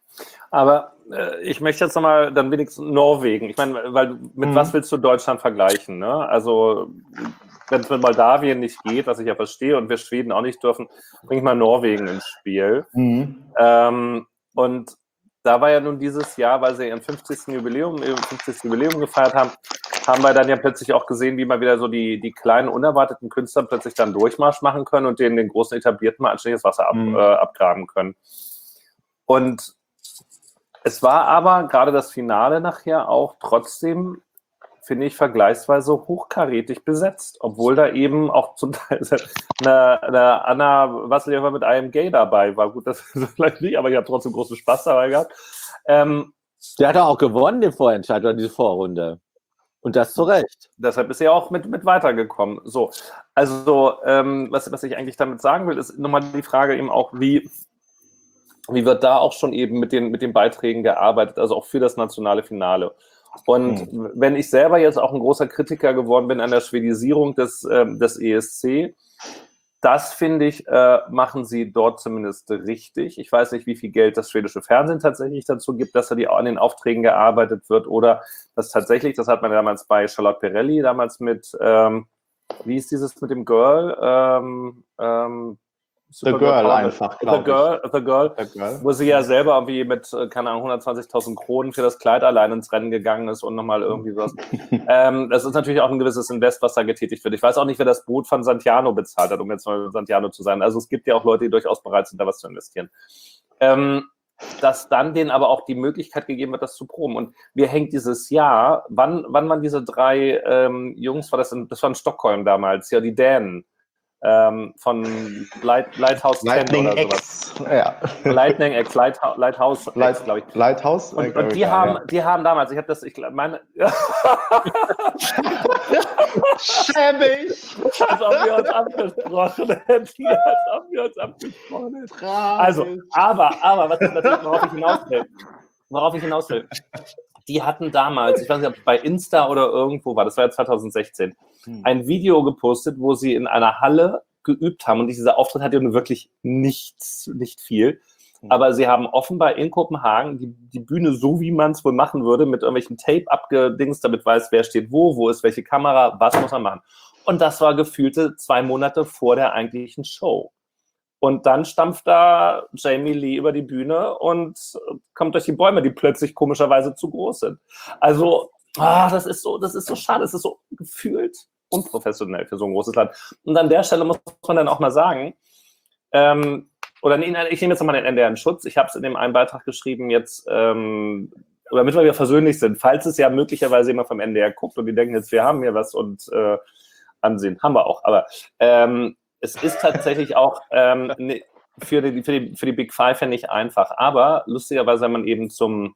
Aber äh, ich möchte jetzt nochmal dann wenigstens Norwegen. Ich meine, weil mit mhm. was willst du Deutschland vergleichen? Ne? Also wenn es mit Moldawien nicht geht, was ich ja verstehe, und wir Schweden auch nicht dürfen, bring ich mal Norwegen ins Spiel. Mhm. Ähm, und da war ja nun dieses Jahr, weil sie ihren fünfzigsten Jubiläum, ihr fünfzigsten Jubiläum gefeiert haben, haben wir dann ja plötzlich auch gesehen, wie mal wieder so die, die kleinen, unerwarteten Künstler plötzlich dann Durchmarsch machen können und denen den großen Etablierten mal anständiges Wasser ab, mhm. äh, abgraben können. Und es war aber gerade das Finale nachher auch trotzdem, finde ich, vergleichsweise hochkarätig besetzt, obwohl da eben auch zum Teil eine, eine Anna Vassiljeva mit I Am Gay dabei war. Gut, das vielleicht nicht, aber ich habe trotzdem großen Spaß dabei gehabt. Ähm, Der hat auch gewonnen, den Vorentscheid oder diese Vorrunde. Und das zu Recht. Deshalb ist er auch mit, mit weitergekommen. So, also ähm, was, was ich eigentlich damit sagen will, ist nochmal die Frage eben auch, wie, wie wird da auch schon eben mit den, mit den Beiträgen gearbeitet, also auch für das nationale Finale. Und mhm. wenn ich selber jetzt auch ein großer Kritiker geworden bin an der Schwedisierung des, ähm, des E S C, das finde ich, äh, machen sie dort zumindest richtig. Ich weiß nicht, wie viel Geld das schwedische Fernsehen tatsächlich dazu gibt, dass da die, an den Aufträgen gearbeitet wird oder dass tatsächlich, das hat man damals bei Charlotte Perrelli damals mit, ähm, wie ist dieses mit dem Girl? Ähm, ähm, The Girl Power, einfach, The Girl, The Girl, The Girl, wo sie ja selber irgendwie mit, keine Ahnung, hundertzwanzigtausend Kronen für das Kleid allein ins Rennen gegangen ist und nochmal irgendwie was. ähm, das ist natürlich auch ein gewisses Invest, was da getätigt wird. Ich weiß auch nicht, wer das Boot von Santiano bezahlt hat, um jetzt mal Santiano zu sein. Also es gibt ja auch Leute, die durchaus bereit sind, da was zu investieren. Ähm, dass dann denen aber auch die Möglichkeit gegeben wird, das zu proben. Und mir hängt dieses Jahr, wann, wann waren diese drei ähm, Jungs, war das, in, das war in Stockholm damals, ja, die Dänen, ähm, von Light, Lighthouse Lightning oder X. sowas. Ja. Lightning X, Lighthouse, Lighthouse Light, X, glaube ich. Lighthouse? Und, und die, haben, ja. die haben damals, ich habe das, ich meine... Schäbig! Als ob wir uns abgesprochen hätten. Als ob wir uns abgesprochen hätten. Also, aber, aber, was ich natürlich, worauf ich hinaus will, worauf ich hinaus will, die hatten damals, ich weiß nicht, ob es bei Insta oder irgendwo war, das war ja zwanzig sechzehn, hm. ein Video gepostet, wo sie in einer Halle geübt haben und dieser Auftritt hatte nun wirklich nichts, nicht viel. Hm. Aber sie haben offenbar in Kopenhagen die, die Bühne so, wie man es wohl machen würde, mit irgendwelchen Tape abgedingst, damit weiß, wer steht wo, wo ist welche Kamera, was muss man machen. Und das war gefühlte zwei Monate vor der eigentlichen Show. Und dann stampft da Jamie Lee über die Bühne und kommt durch die Bäume, die plötzlich komischerweise zu groß sind. Also, ah, das ist so, das ist so schade, es ist so gefühlt unprofessionell für so ein großes Land. Und an der Stelle muss man dann auch mal sagen, ähm, oder nee, ich nehme jetzt nochmal den N D R in Schutz. Ich habe es in dem einen Beitrag geschrieben, jetzt, ähm, damit wir wieder versöhnlich sind, falls es ja möglicherweise jemand vom N D R guckt und die denken jetzt, wir haben hier was und äh, Ansehen, haben wir auch, aber ähm, es ist tatsächlich auch ähm, ne, für, die, für, die, für die Big Five ja nicht einfach. Aber lustigerweise, wenn man eben zum,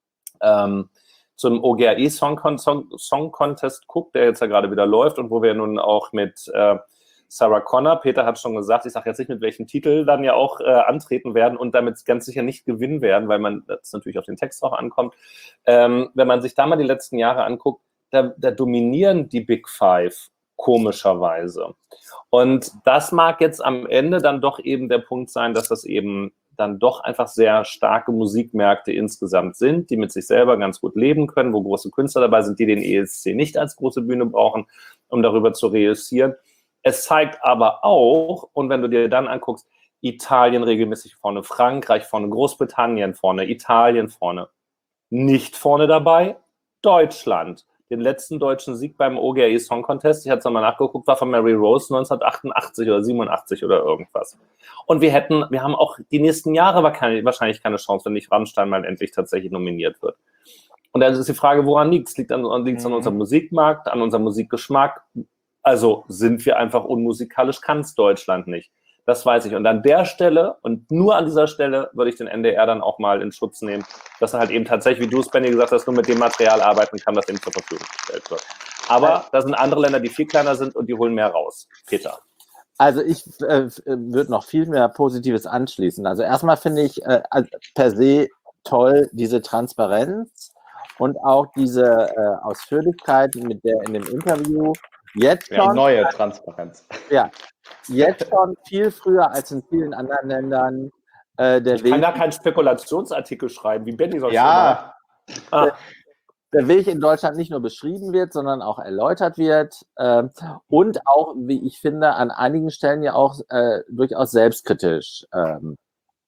ähm, zum O G A E Song, Song, Song Contest guckt, der jetzt ja gerade wieder läuft und wo wir nun auch mit äh, Sarah Connor, Peter hat schon gesagt, ich sage jetzt nicht, mit welchem Titel dann ja auch äh, antreten werden und damit ganz sicher nicht gewinnen werden, weil man das natürlich auf den Text auch ankommt. Ähm, wenn man sich da mal die letzten Jahre anguckt, da, da dominieren die Big Five komischerweise. Und das mag jetzt am Ende dann doch eben der Punkt sein, dass das eben dann doch einfach sehr starke Musikmärkte insgesamt sind, die mit sich selber ganz gut leben können, wo große Künstler dabei sind, die den E S C nicht als große Bühne brauchen, um darüber zu reüssieren. Es zeigt aber auch, und wenn du dir dann anguckst, Italien regelmäßig vorne, Frankreich vorne, Großbritannien vorne, Italien vorne, nicht vorne dabei, Deutschland. Den letzten deutschen Sieg beim O G A E Song Contest, ich hatte es nochmal nachgeguckt, war von Mary Rose neunzehnhundertachtundachtzig oder siebenundachtzig oder irgendwas. Und wir hätten, wir haben auch die nächsten Jahre wahrscheinlich keine Chance, wenn nicht Rammstein mal endlich tatsächlich nominiert wird. Und dann ist die Frage, woran liegt es? Liegt es an, liegt's an unserem Musikmarkt, an unserem Musikgeschmack? Also sind wir einfach unmusikalisch, kann es Deutschland nicht. Das weiß ich. Und an der Stelle und nur an dieser Stelle würde ich den N D R dann auch mal in Schutz nehmen, dass er halt eben tatsächlich, wie du es, Benny, gesagt hast, nur mit dem Material arbeiten kann, das ihm zur Verfügung gestellt wird. Aber da sind andere Länder, die viel kleiner sind und die holen mehr raus. Peter. Also ich äh, würde noch viel mehr Positives anschließen. Also erstmal finde ich äh, per se toll diese Transparenz und auch diese äh, Ausführlichkeit, mit der in dem Interview jetzt schon... Ja, neue Transparenz. Ja, jetzt schon viel früher als in vielen anderen Ländern. Äh, der ich Weg, kann da keinen Spekulationsartikel schreiben, wie Benny sonst ja. immer. Ah. Der Weg in Deutschland nicht nur beschrieben wird, sondern auch erläutert wird äh, und auch, wie ich finde, an einigen Stellen ja auch äh, durchaus selbstkritisch ähm,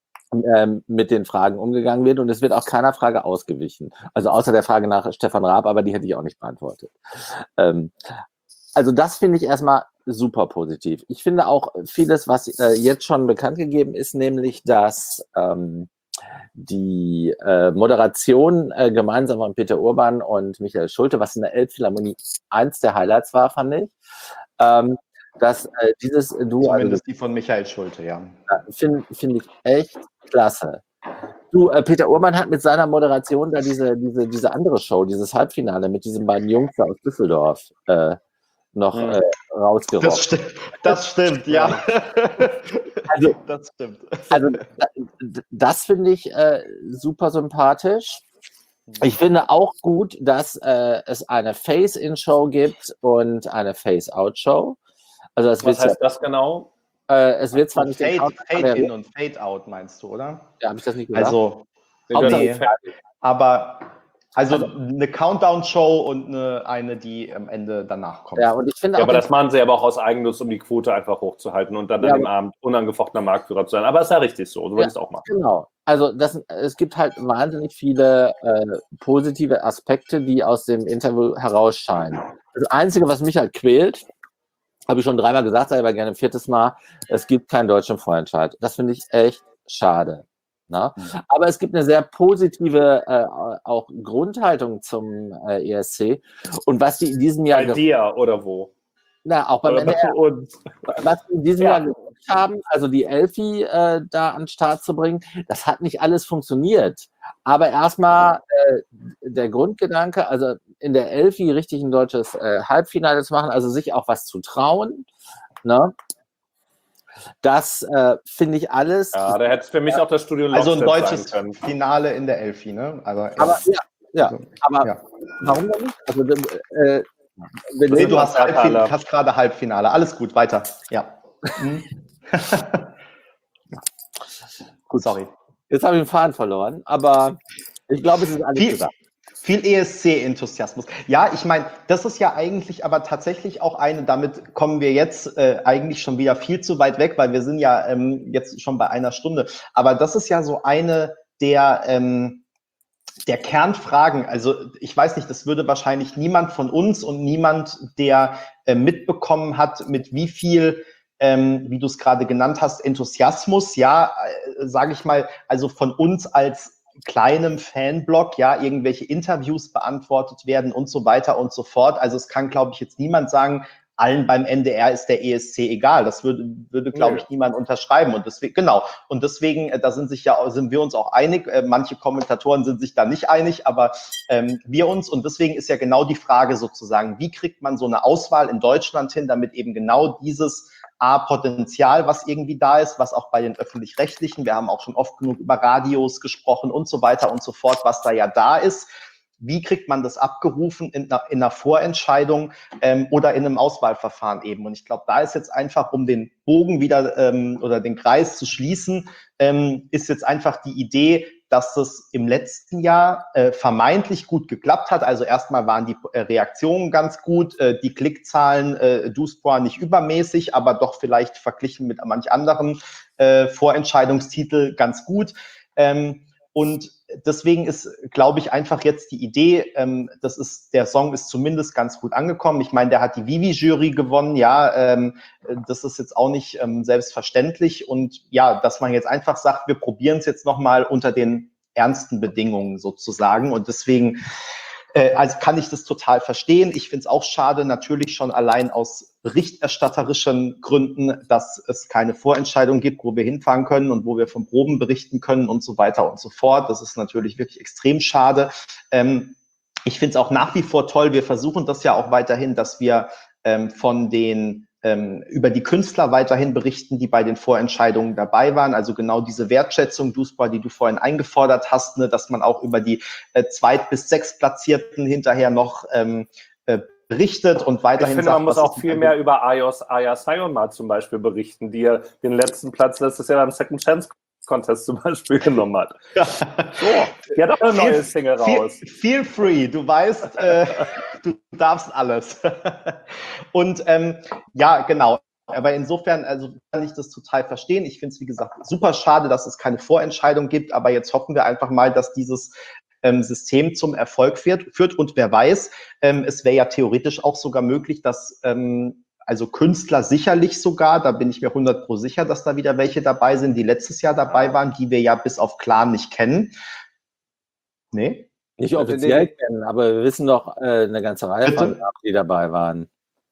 ähm, mit den Fragen umgegangen wird und es wird auch keiner Frage ausgewichen. Also außer der Frage nach Stefan Raab, aber die hätte ich auch nicht beantwortet. Ähm, also das finde ich erstmal super positiv. Ich finde auch vieles, was äh, jetzt schon bekannt gegeben ist, nämlich, dass ähm, die äh, Moderation äh, gemeinsam von Peter Urban und Michael Schulte, was in der Elbphilharmonie eins der Highlights war, fand ich, ähm, dass äh, dieses Duo... Zumindest also, die von Michael Schulte, ja. Finde find ich echt klasse. Du, äh, Peter Urban hat mit seiner Moderation da diese, diese, diese andere Show, dieses Halbfinale mit diesen beiden Jungs da aus Düsseldorf äh, noch Mhm. äh, rausgerockt. Das stimmt, das stimmt, ja. Also, das stimmt. Also das finde ich äh, super sympathisch. Ich finde auch gut, dass äh, es eine Face-In-Show gibt und eine Face-Out-Show. Also es Was wird heißt das genau? Äh, es wird zwar Und nicht Fade, den Fade in und Fade out, meinst du, oder? Ja, habe ich das nicht gesagt? Also, Hauptsache nee, Fade. aber Also, Also- eine Countdown-Show und eine, eine, die am Ende danach kommt. Ja, und ich finde Ja, auch, aber den- das machen sie aber auch aus Eigennutz, um die Quote einfach hochzuhalten und dann Ja, an dem Abend unangefochtener Marktführer zu sein. Aber ist ja richtig so, so würde Ja. ich es auch machen. genau. Also das, es gibt halt wahnsinnig viele äh, positive Aspekte, die aus dem Interview herausscheinen. Das Einzige, was mich halt quält, habe ich schon dreimal gesagt, sage aber gerne ein viertes Mal, es gibt keinen deutschen Vorentscheid. Das finde ich echt schade. Na? Mhm. Aber es gibt eine sehr positive äh, auch Grundhaltung zum äh, E S C. Und was die in diesem Jahr, Bei dir oder wo? na, auch beim Oder N D R, bei uns. was wir in diesem Ja. Jahr gemacht haben, also die Elfi äh, da an den Start zu bringen, das hat nicht alles funktioniert. Aber erstmal äh, der Grundgedanke, also in der Elfi richtig ein deutsches äh, Halbfinale zu machen, also sich auch was zu trauen, ne? Das äh, finde ich alles. Ja, da hätte es für mich auch das Studio Also ein Lockstep deutsches sein können. Finale in der Elfi, ne? Aber, Aber ja, ja, Also, aber ja. warum denn nicht? Also, äh, wir Nee, leben du hast, Halbfinale. Halbfinale, hast gerade Halbfinale. Alles gut, weiter. Ja. Hm. Gut. Sorry. Jetzt habe ich den Faden verloren, aber ich glaube, es ist alles Viel, gesagt. viel E S C-Enthusiasmus. Ja, ich meine, das ist ja eigentlich aber tatsächlich auch eine, damit kommen wir jetzt äh, eigentlich schon wieder viel zu weit weg, weil wir sind ja ähm, jetzt schon bei einer Stunde. Aber das ist ja so eine der, ähm, der Kernfragen. Also ich weiß nicht, das würde wahrscheinlich niemand von uns und niemand, der äh, mitbekommen hat, mit wie viel Ähm, wie du es gerade genannt hast, Enthusiasmus, ja, äh, sage ich mal, also von uns als kleinem Fanblog, ja, irgendwelche Interviews beantwortet werden und so weiter und so fort. Also es kann, glaube ich, jetzt niemand sagen, allen beim N D R ist der E S C egal. Das würde, würde glaube ich, niemand unterschreiben. Und deswegen, genau. Und deswegen, äh, da sind sich ja, sind wir uns auch einig. Äh, manche Kommentatoren sind sich da nicht einig, aber ähm, wir uns. Und deswegen ist ja genau die Frage sozusagen, wie kriegt man so eine Auswahl in Deutschland hin, damit eben genau dieses A, Potenzial, was irgendwie da ist, was auch bei den Öffentlich-Rechtlichen, wir haben auch schon oft genug über Radios gesprochen und so weiter und so fort, was da ja da ist. Wie kriegt man das abgerufen in einer, in einer Vorentscheidung ähm, oder in einem Auswahlverfahren eben? Und ich glaube, da ist jetzt einfach, um den Bogen wieder ähm, oder den Kreis zu schließen, ähm, ist jetzt einfach die Idee, dass das im letzten Jahr äh, vermeintlich gut geklappt hat. Also erstmal waren die äh, Reaktionen ganz gut, äh, die Klickzahlen äh, DoSport nicht übermäßig, aber doch vielleicht verglichen mit manch anderen äh, Vorentscheidungstitel ganz gut. Ähm, und deswegen ist, glaube ich, einfach jetzt die Idee, ähm, das ist, der Song ist zumindest ganz gut angekommen. Ich meine, der hat die Vivi-Jury gewonnen, ja, ähm, das ist jetzt auch nicht ähm, selbstverständlich. Und ja, dass man jetzt einfach sagt, wir probieren es jetzt nochmal unter den ernsten Bedingungen sozusagen. Und deswegen äh, also kann ich das total verstehen. Ich finde es auch schade, natürlich schon allein aus berichterstatterischen Gründen, dass es keine Vorentscheidung gibt, wo wir hinfahren können und wo wir von Proben berichten können und so weiter und so fort. Das ist natürlich wirklich extrem schade. Ähm, ich finde es auch nach wie vor toll. Wir versuchen das ja auch weiterhin, dass wir ähm, von den ähm, über die Künstler weiterhin berichten, die bei den Vorentscheidungen dabei waren. Also genau diese Wertschätzung, DoSport, die du vorhin eingefordert hast, ne, dass man auch über die äh, Zweit- bis Sechstplatzierten hinterher noch ähm, äh, berichtet und weiterhin Ich finde, sagt, man muss was auch ist viel die- mehr über Ayos Aya Sayonma zum Beispiel berichten, die ja den letzten Platz letztes Jahr beim Second Chance Contest zum Beispiel genommen hat. So, die hat auch eine neue Single raus. Feel, feel free, du weißt, äh, du darfst alles. Und ähm, ja, genau. Aber insofern, also kann ich das total verstehen. Ich finde es, wie gesagt, super schade, dass es keine Vorentscheidung gibt. Aber jetzt hoffen wir einfach mal, dass dieses ähm, System zum Erfolg führt. führt. Und wer weiß, ähm, es wäre ja theoretisch auch sogar möglich, dass ähm, also Künstler sicherlich sogar, da bin ich mir hundert Pro sicher, dass da wieder welche dabei sind, die letztes Jahr dabei waren, die wir ja bis auf Clan nicht kennen. Nee? Nicht offiziell kennen, aber wir wissen doch äh, eine ganze Reihe Bitte? von Namen, die dabei waren.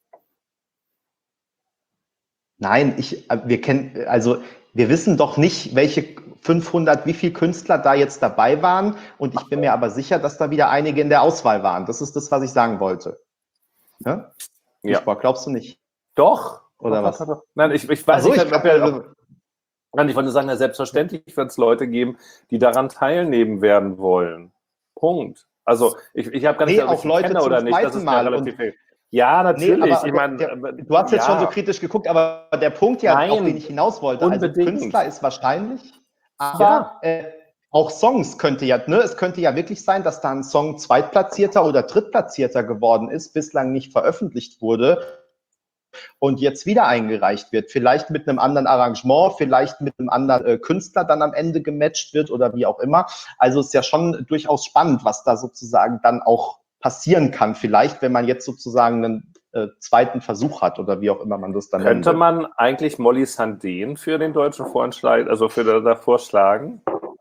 Nein, ich, wir kennen, also wir wissen doch nicht, welche fünfhundert, wie viele Künstler da jetzt dabei waren. Und ich bin mir aber sicher, dass da wieder einige in der Auswahl waren. Das ist das, was ich sagen wollte. Ja? Ja. Sport, glaubst du nicht? Doch. Oder doch, was? Doch, doch. Nein, ich, ich weiß Ach so, nicht, ich ob kann, er, Nein, ich wollte sagen, ja, selbstverständlich wird es Leute geben, die daran teilnehmen werden wollen. Punkt. Also ich, ich habe gar nicht Nee, gesagt, ob auch ich Leute kenne zum oder nicht. Das zweiten ist mir Mal. relativ Und- Ja, natürlich. Nee, aber ich meine, der, du hast jetzt ja, schon so kritisch geguckt, aber der Punkt ja, Nein, auf den ich hinaus wollte, unbedingt. also Künstler ist wahrscheinlich, aber Ja. äh, auch Songs könnte ja, ne, es könnte ja wirklich sein, dass da ein Song Zweitplatzierter oder Drittplatzierter geworden ist, bislang nicht veröffentlicht wurde und jetzt wieder eingereicht wird. Vielleicht mit einem anderen Arrangement, vielleicht mit einem anderen äh, Künstler dann am Ende gematcht wird oder wie auch immer. Also ist ja schon durchaus spannend, was da sozusagen dann auch passieren kann. Vielleicht, wenn man jetzt sozusagen einen äh, zweiten Versuch hat oder wie auch immer man das dann nennt. Könnte man eigentlich Molly Sandén für den deutschen Vorschlag, also für da vorschlagen?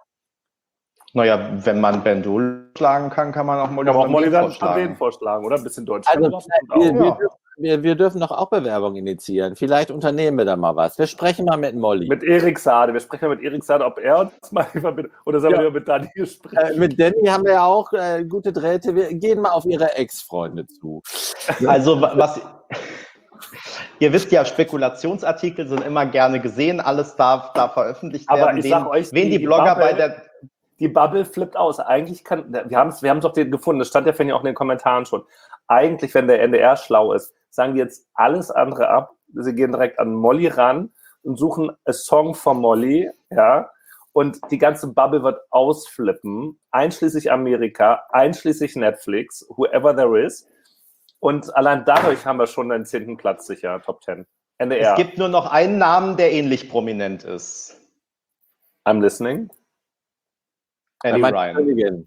Naja, wenn man Ben schlagen kann, kann man auch Molly Sandén Molly vorschlagen. vorschlagen, oder? Ein bisschen Deutschland. Also, wir, wir, dürfen, wir, wir dürfen doch auch Bewerbung initiieren. Vielleicht unternehmen wir da mal was. Wir sprechen mal mit Molly. Mit Erik Saade. Wir sprechen mal mit Erik Saade, ob er uns mal verbindet. Oder sollen Ja. wir mit Dani sprechen? Äh, mit Danny haben wir ja auch äh, gute Drähte. Wir gehen mal auf ihre Ex-Freunde zu. Also was... Ihr wisst ja, Spekulationsartikel sind immer gerne gesehen, alles darf da veröffentlicht Aber werden. ich wen, sag euch, wen die, die Blogger Bubble, bei der... Die Bubble flippt aus. Eigentlich kann, wir haben es wir doch den gefunden, das stand ja vorhin auch in den Kommentaren schon. Eigentlich, wenn der N D R schlau ist, sagen die jetzt alles andere ab. Sie gehen direkt an Molly ran und suchen a Song von Molly, ja, und die ganze Bubble wird ausflippen, einschließlich Amerika, einschließlich Netflix, whoever there is. Und allein dadurch haben wir schon den zehnten Platz sicher, Top Ten. N D R. Es gibt nur noch einen Namen, der ähnlich prominent ist. I'm listening. Ellie Ryan.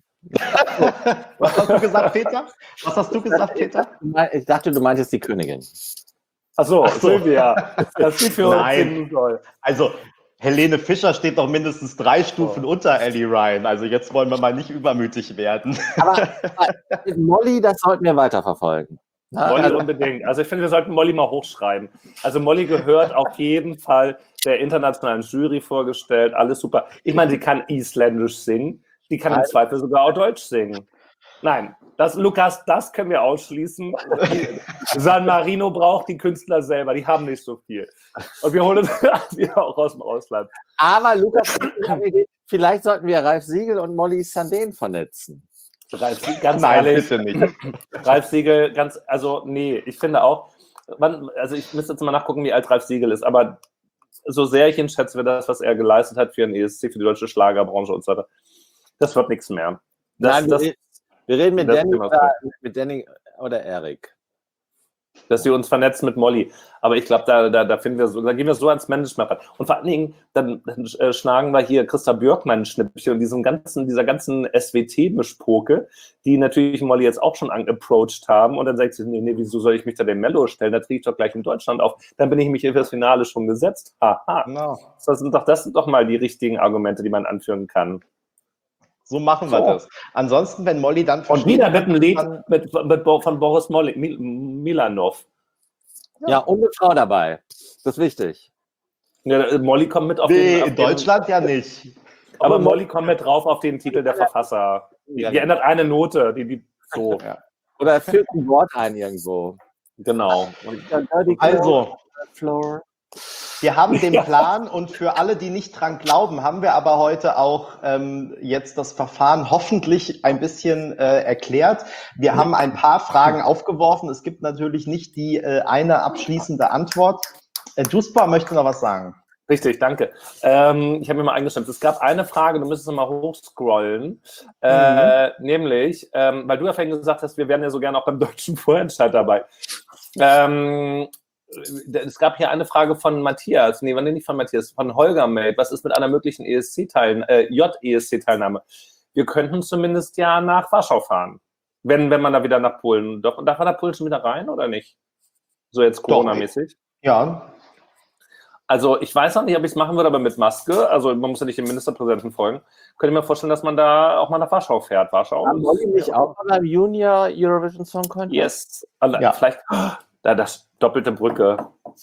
Was hast du gesagt, Peter? Was hast du gesagt, Peter? Ich dachte, du meintest die Königin. Achso, Ach so. Silvia. Das sieht für uns Nein. singen soll. Also, Helene Fischer steht doch mindestens drei Stufen oh. unter Ellie Ryan. Also jetzt wollen wir mal nicht übermütig werden. Aber, aber Molly, das sollten wir weiterverfolgen. Molly also, unbedingt. Also ich finde, wir sollten Molly mal hochschreiben. Also Molly gehört auf jeden Fall der internationalen Jury vorgestellt. Alles super. Ich meine, sie kann isländisch singen. Die kann im Zweifel sogar auch Deutsch singen. Nein, das, Lukas, das können wir ausschließen. San Marino braucht die Künstler selber. Die haben nicht so viel. Und wir holen uns die auch aus dem Ausland. Aber Lukas, vielleicht sollten wir Ralf Siegel und Molly Sandén vernetzen. Ralf, ganz Nein, ehrlich, bitte nicht. Ralf Siegel, ganz, also nee, ich finde auch, man, also ich müsste jetzt mal nachgucken, wie alt Ralf Siegel ist, aber so sehr ich ihn schätze, für das, was er geleistet hat für den E S C, für die deutsche Schlagerbranche und so weiter, das wird nichts mehr. Das, Nein, das, wir, wir reden mit das Danny, Thema oder, mit Danny oder Erik. Dass sie uns vernetzen mit Molly. Aber ich glaube, da, da, da finden wir so, da gehen wir so ans Management ran. Und vor allen Dingen, dann, dann äh, schlagen wir hier Christa Björkmann Schnippchen und diesem ganzen, dieser ganzen S W T-Mischpoke, die natürlich Molly jetzt auch schon approached haben. Und dann sagt sie, nee, nee, wieso soll ich mich da dem Mello stellen? Da kriege ich doch gleich in Deutschland auf. Dann bin ich mich für das Finale schon gesetzt. Haha. Genau. Das sind doch, das sind doch mal die richtigen Argumente, die man anführen kann. So machen wir so. das. Ansonsten, wenn Molly dann Und wieder mit einem Lied mit, mit, von Boris Molly, Mil, Milanov. Ja. ja, und eine Frau dabei. Das ist wichtig. Ja, Molly kommt mit auf nee, den... Auf in Deutschland den, ja nicht. Aber, aber Molly kommt mit drauf auf den Titel der Verfasser. Die, die ändert eine Note. Die, die, so. Ja. Oder führt ein Wort ein irgendwo. Genau. Also, wir haben den Plan und für alle, die nicht dran glauben, haben wir aber heute auch ähm, jetzt das Verfahren hoffentlich ein bisschen äh, erklärt. Wir haben ein paar Fragen aufgeworfen. Es gibt natürlich nicht die äh, eine abschließende Antwort. Äh, Duspa möchte noch was sagen. Richtig, danke. Ähm, ich habe mir mal eingestimmt. Es gab eine Frage, du müsstest mal hochscrollen, äh, mhm. nämlich, ähm, weil du ja vorhin gesagt hast, wir wären ja so gerne auch beim deutschen Vorentscheid dabei. Ähm, Es gab hier eine Frage von Matthias, nee, nicht von Matthias, von Holger Meld. Was ist mit einer möglichen E S C-Teilnahme, äh, J-E S C-Teilnahme? Wir könnten zumindest ja nach Warschau fahren, wenn, wenn man da wieder nach Polen, doch, darf man da Polen schon wieder rein oder nicht? So jetzt Corona-mäßig? Ja. Also ich weiß noch nicht, ob ich es machen würde, aber mit Maske, also man muss ja nicht dem Ministerpräsidenten folgen, könnte ich mir vorstellen, dass man da auch mal nach Warschau fährt. Warschau? Haben Molly nicht auch mal beim Junior Eurovision Song Contest? Yes. Also, ja. Vielleicht, da das doppelte Brücke.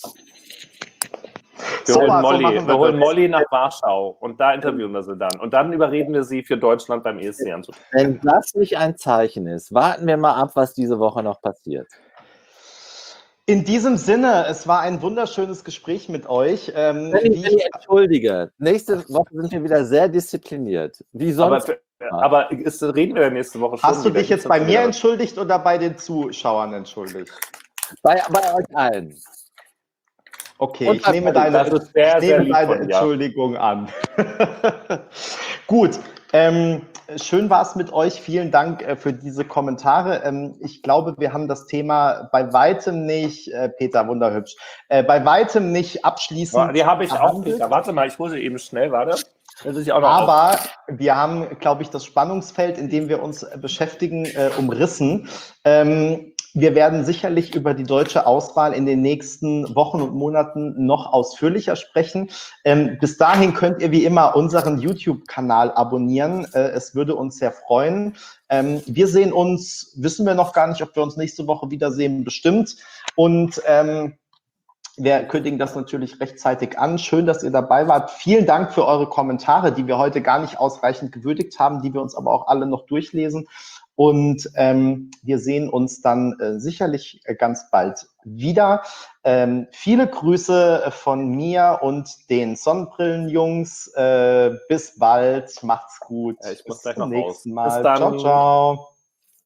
Wir so, holen Molly, so wir, wir holen Molly nach Warschau und da interviewen wir sie dann. Und dann überreden wir sie für Deutschland beim E S C anzutreten. Wenn das nicht ein Zeichen ist, warten wir mal ab, was diese Woche noch passiert. In diesem Sinne, es war ein wunderschönes Gespräch mit euch. Ähm, wenn ich, wenn ich entschuldige, nächste Woche sind wir wieder sehr diszipliniert. Wie sonst? Aber, aber ist, reden wir nächste Woche schon. Hast du dich jetzt bei mir entschuldigt oder bei den Zuschauern entschuldigt? Bei, bei euch allen. Okay, ich nehme deine, sehr, ich nehme deine Entschuldigung an. Gut, Ähm, schön war es mit euch. Vielen Dank äh, für diese Kommentare. Ähm, ich glaube, wir haben das Thema bei weitem nicht, äh, Peter, wunderhübsch, äh, bei weitem nicht abschließend. Die habe ich auch, behandelt. Peter. Warte mal, ich hole sie eben schnell, warte. Das ist auch noch Aber auf. wir haben, glaube ich, das Spannungsfeld, in dem wir uns beschäftigen, äh, umrissen. Ähm, wir werden sicherlich über die deutsche Auswahl in den nächsten Wochen und Monaten noch ausführlicher sprechen. Ähm, bis dahin könnt ihr wie immer unseren YouTube-Kanal abonnieren. Äh, es würde uns sehr freuen. Ähm, wir sehen uns, wissen wir noch gar nicht, ob wir uns nächste Woche wiedersehen, bestimmt. Und ähm, wir kündigen das natürlich rechtzeitig an. Schön, dass ihr dabei wart. Vielen Dank für eure Kommentare, die wir heute gar nicht ausreichend gewürdigt haben, die wir uns aber auch alle noch durchlesen. Und ähm, wir sehen uns dann äh, sicherlich ganz bald wieder. Ähm, viele Grüße von mir und den Sonnenbrillenjungs. Äh, bis bald. Macht's gut. Ja, ich muss bis gleich zum noch raus. nächsten Mal. Bis dann. Ciao, ciao.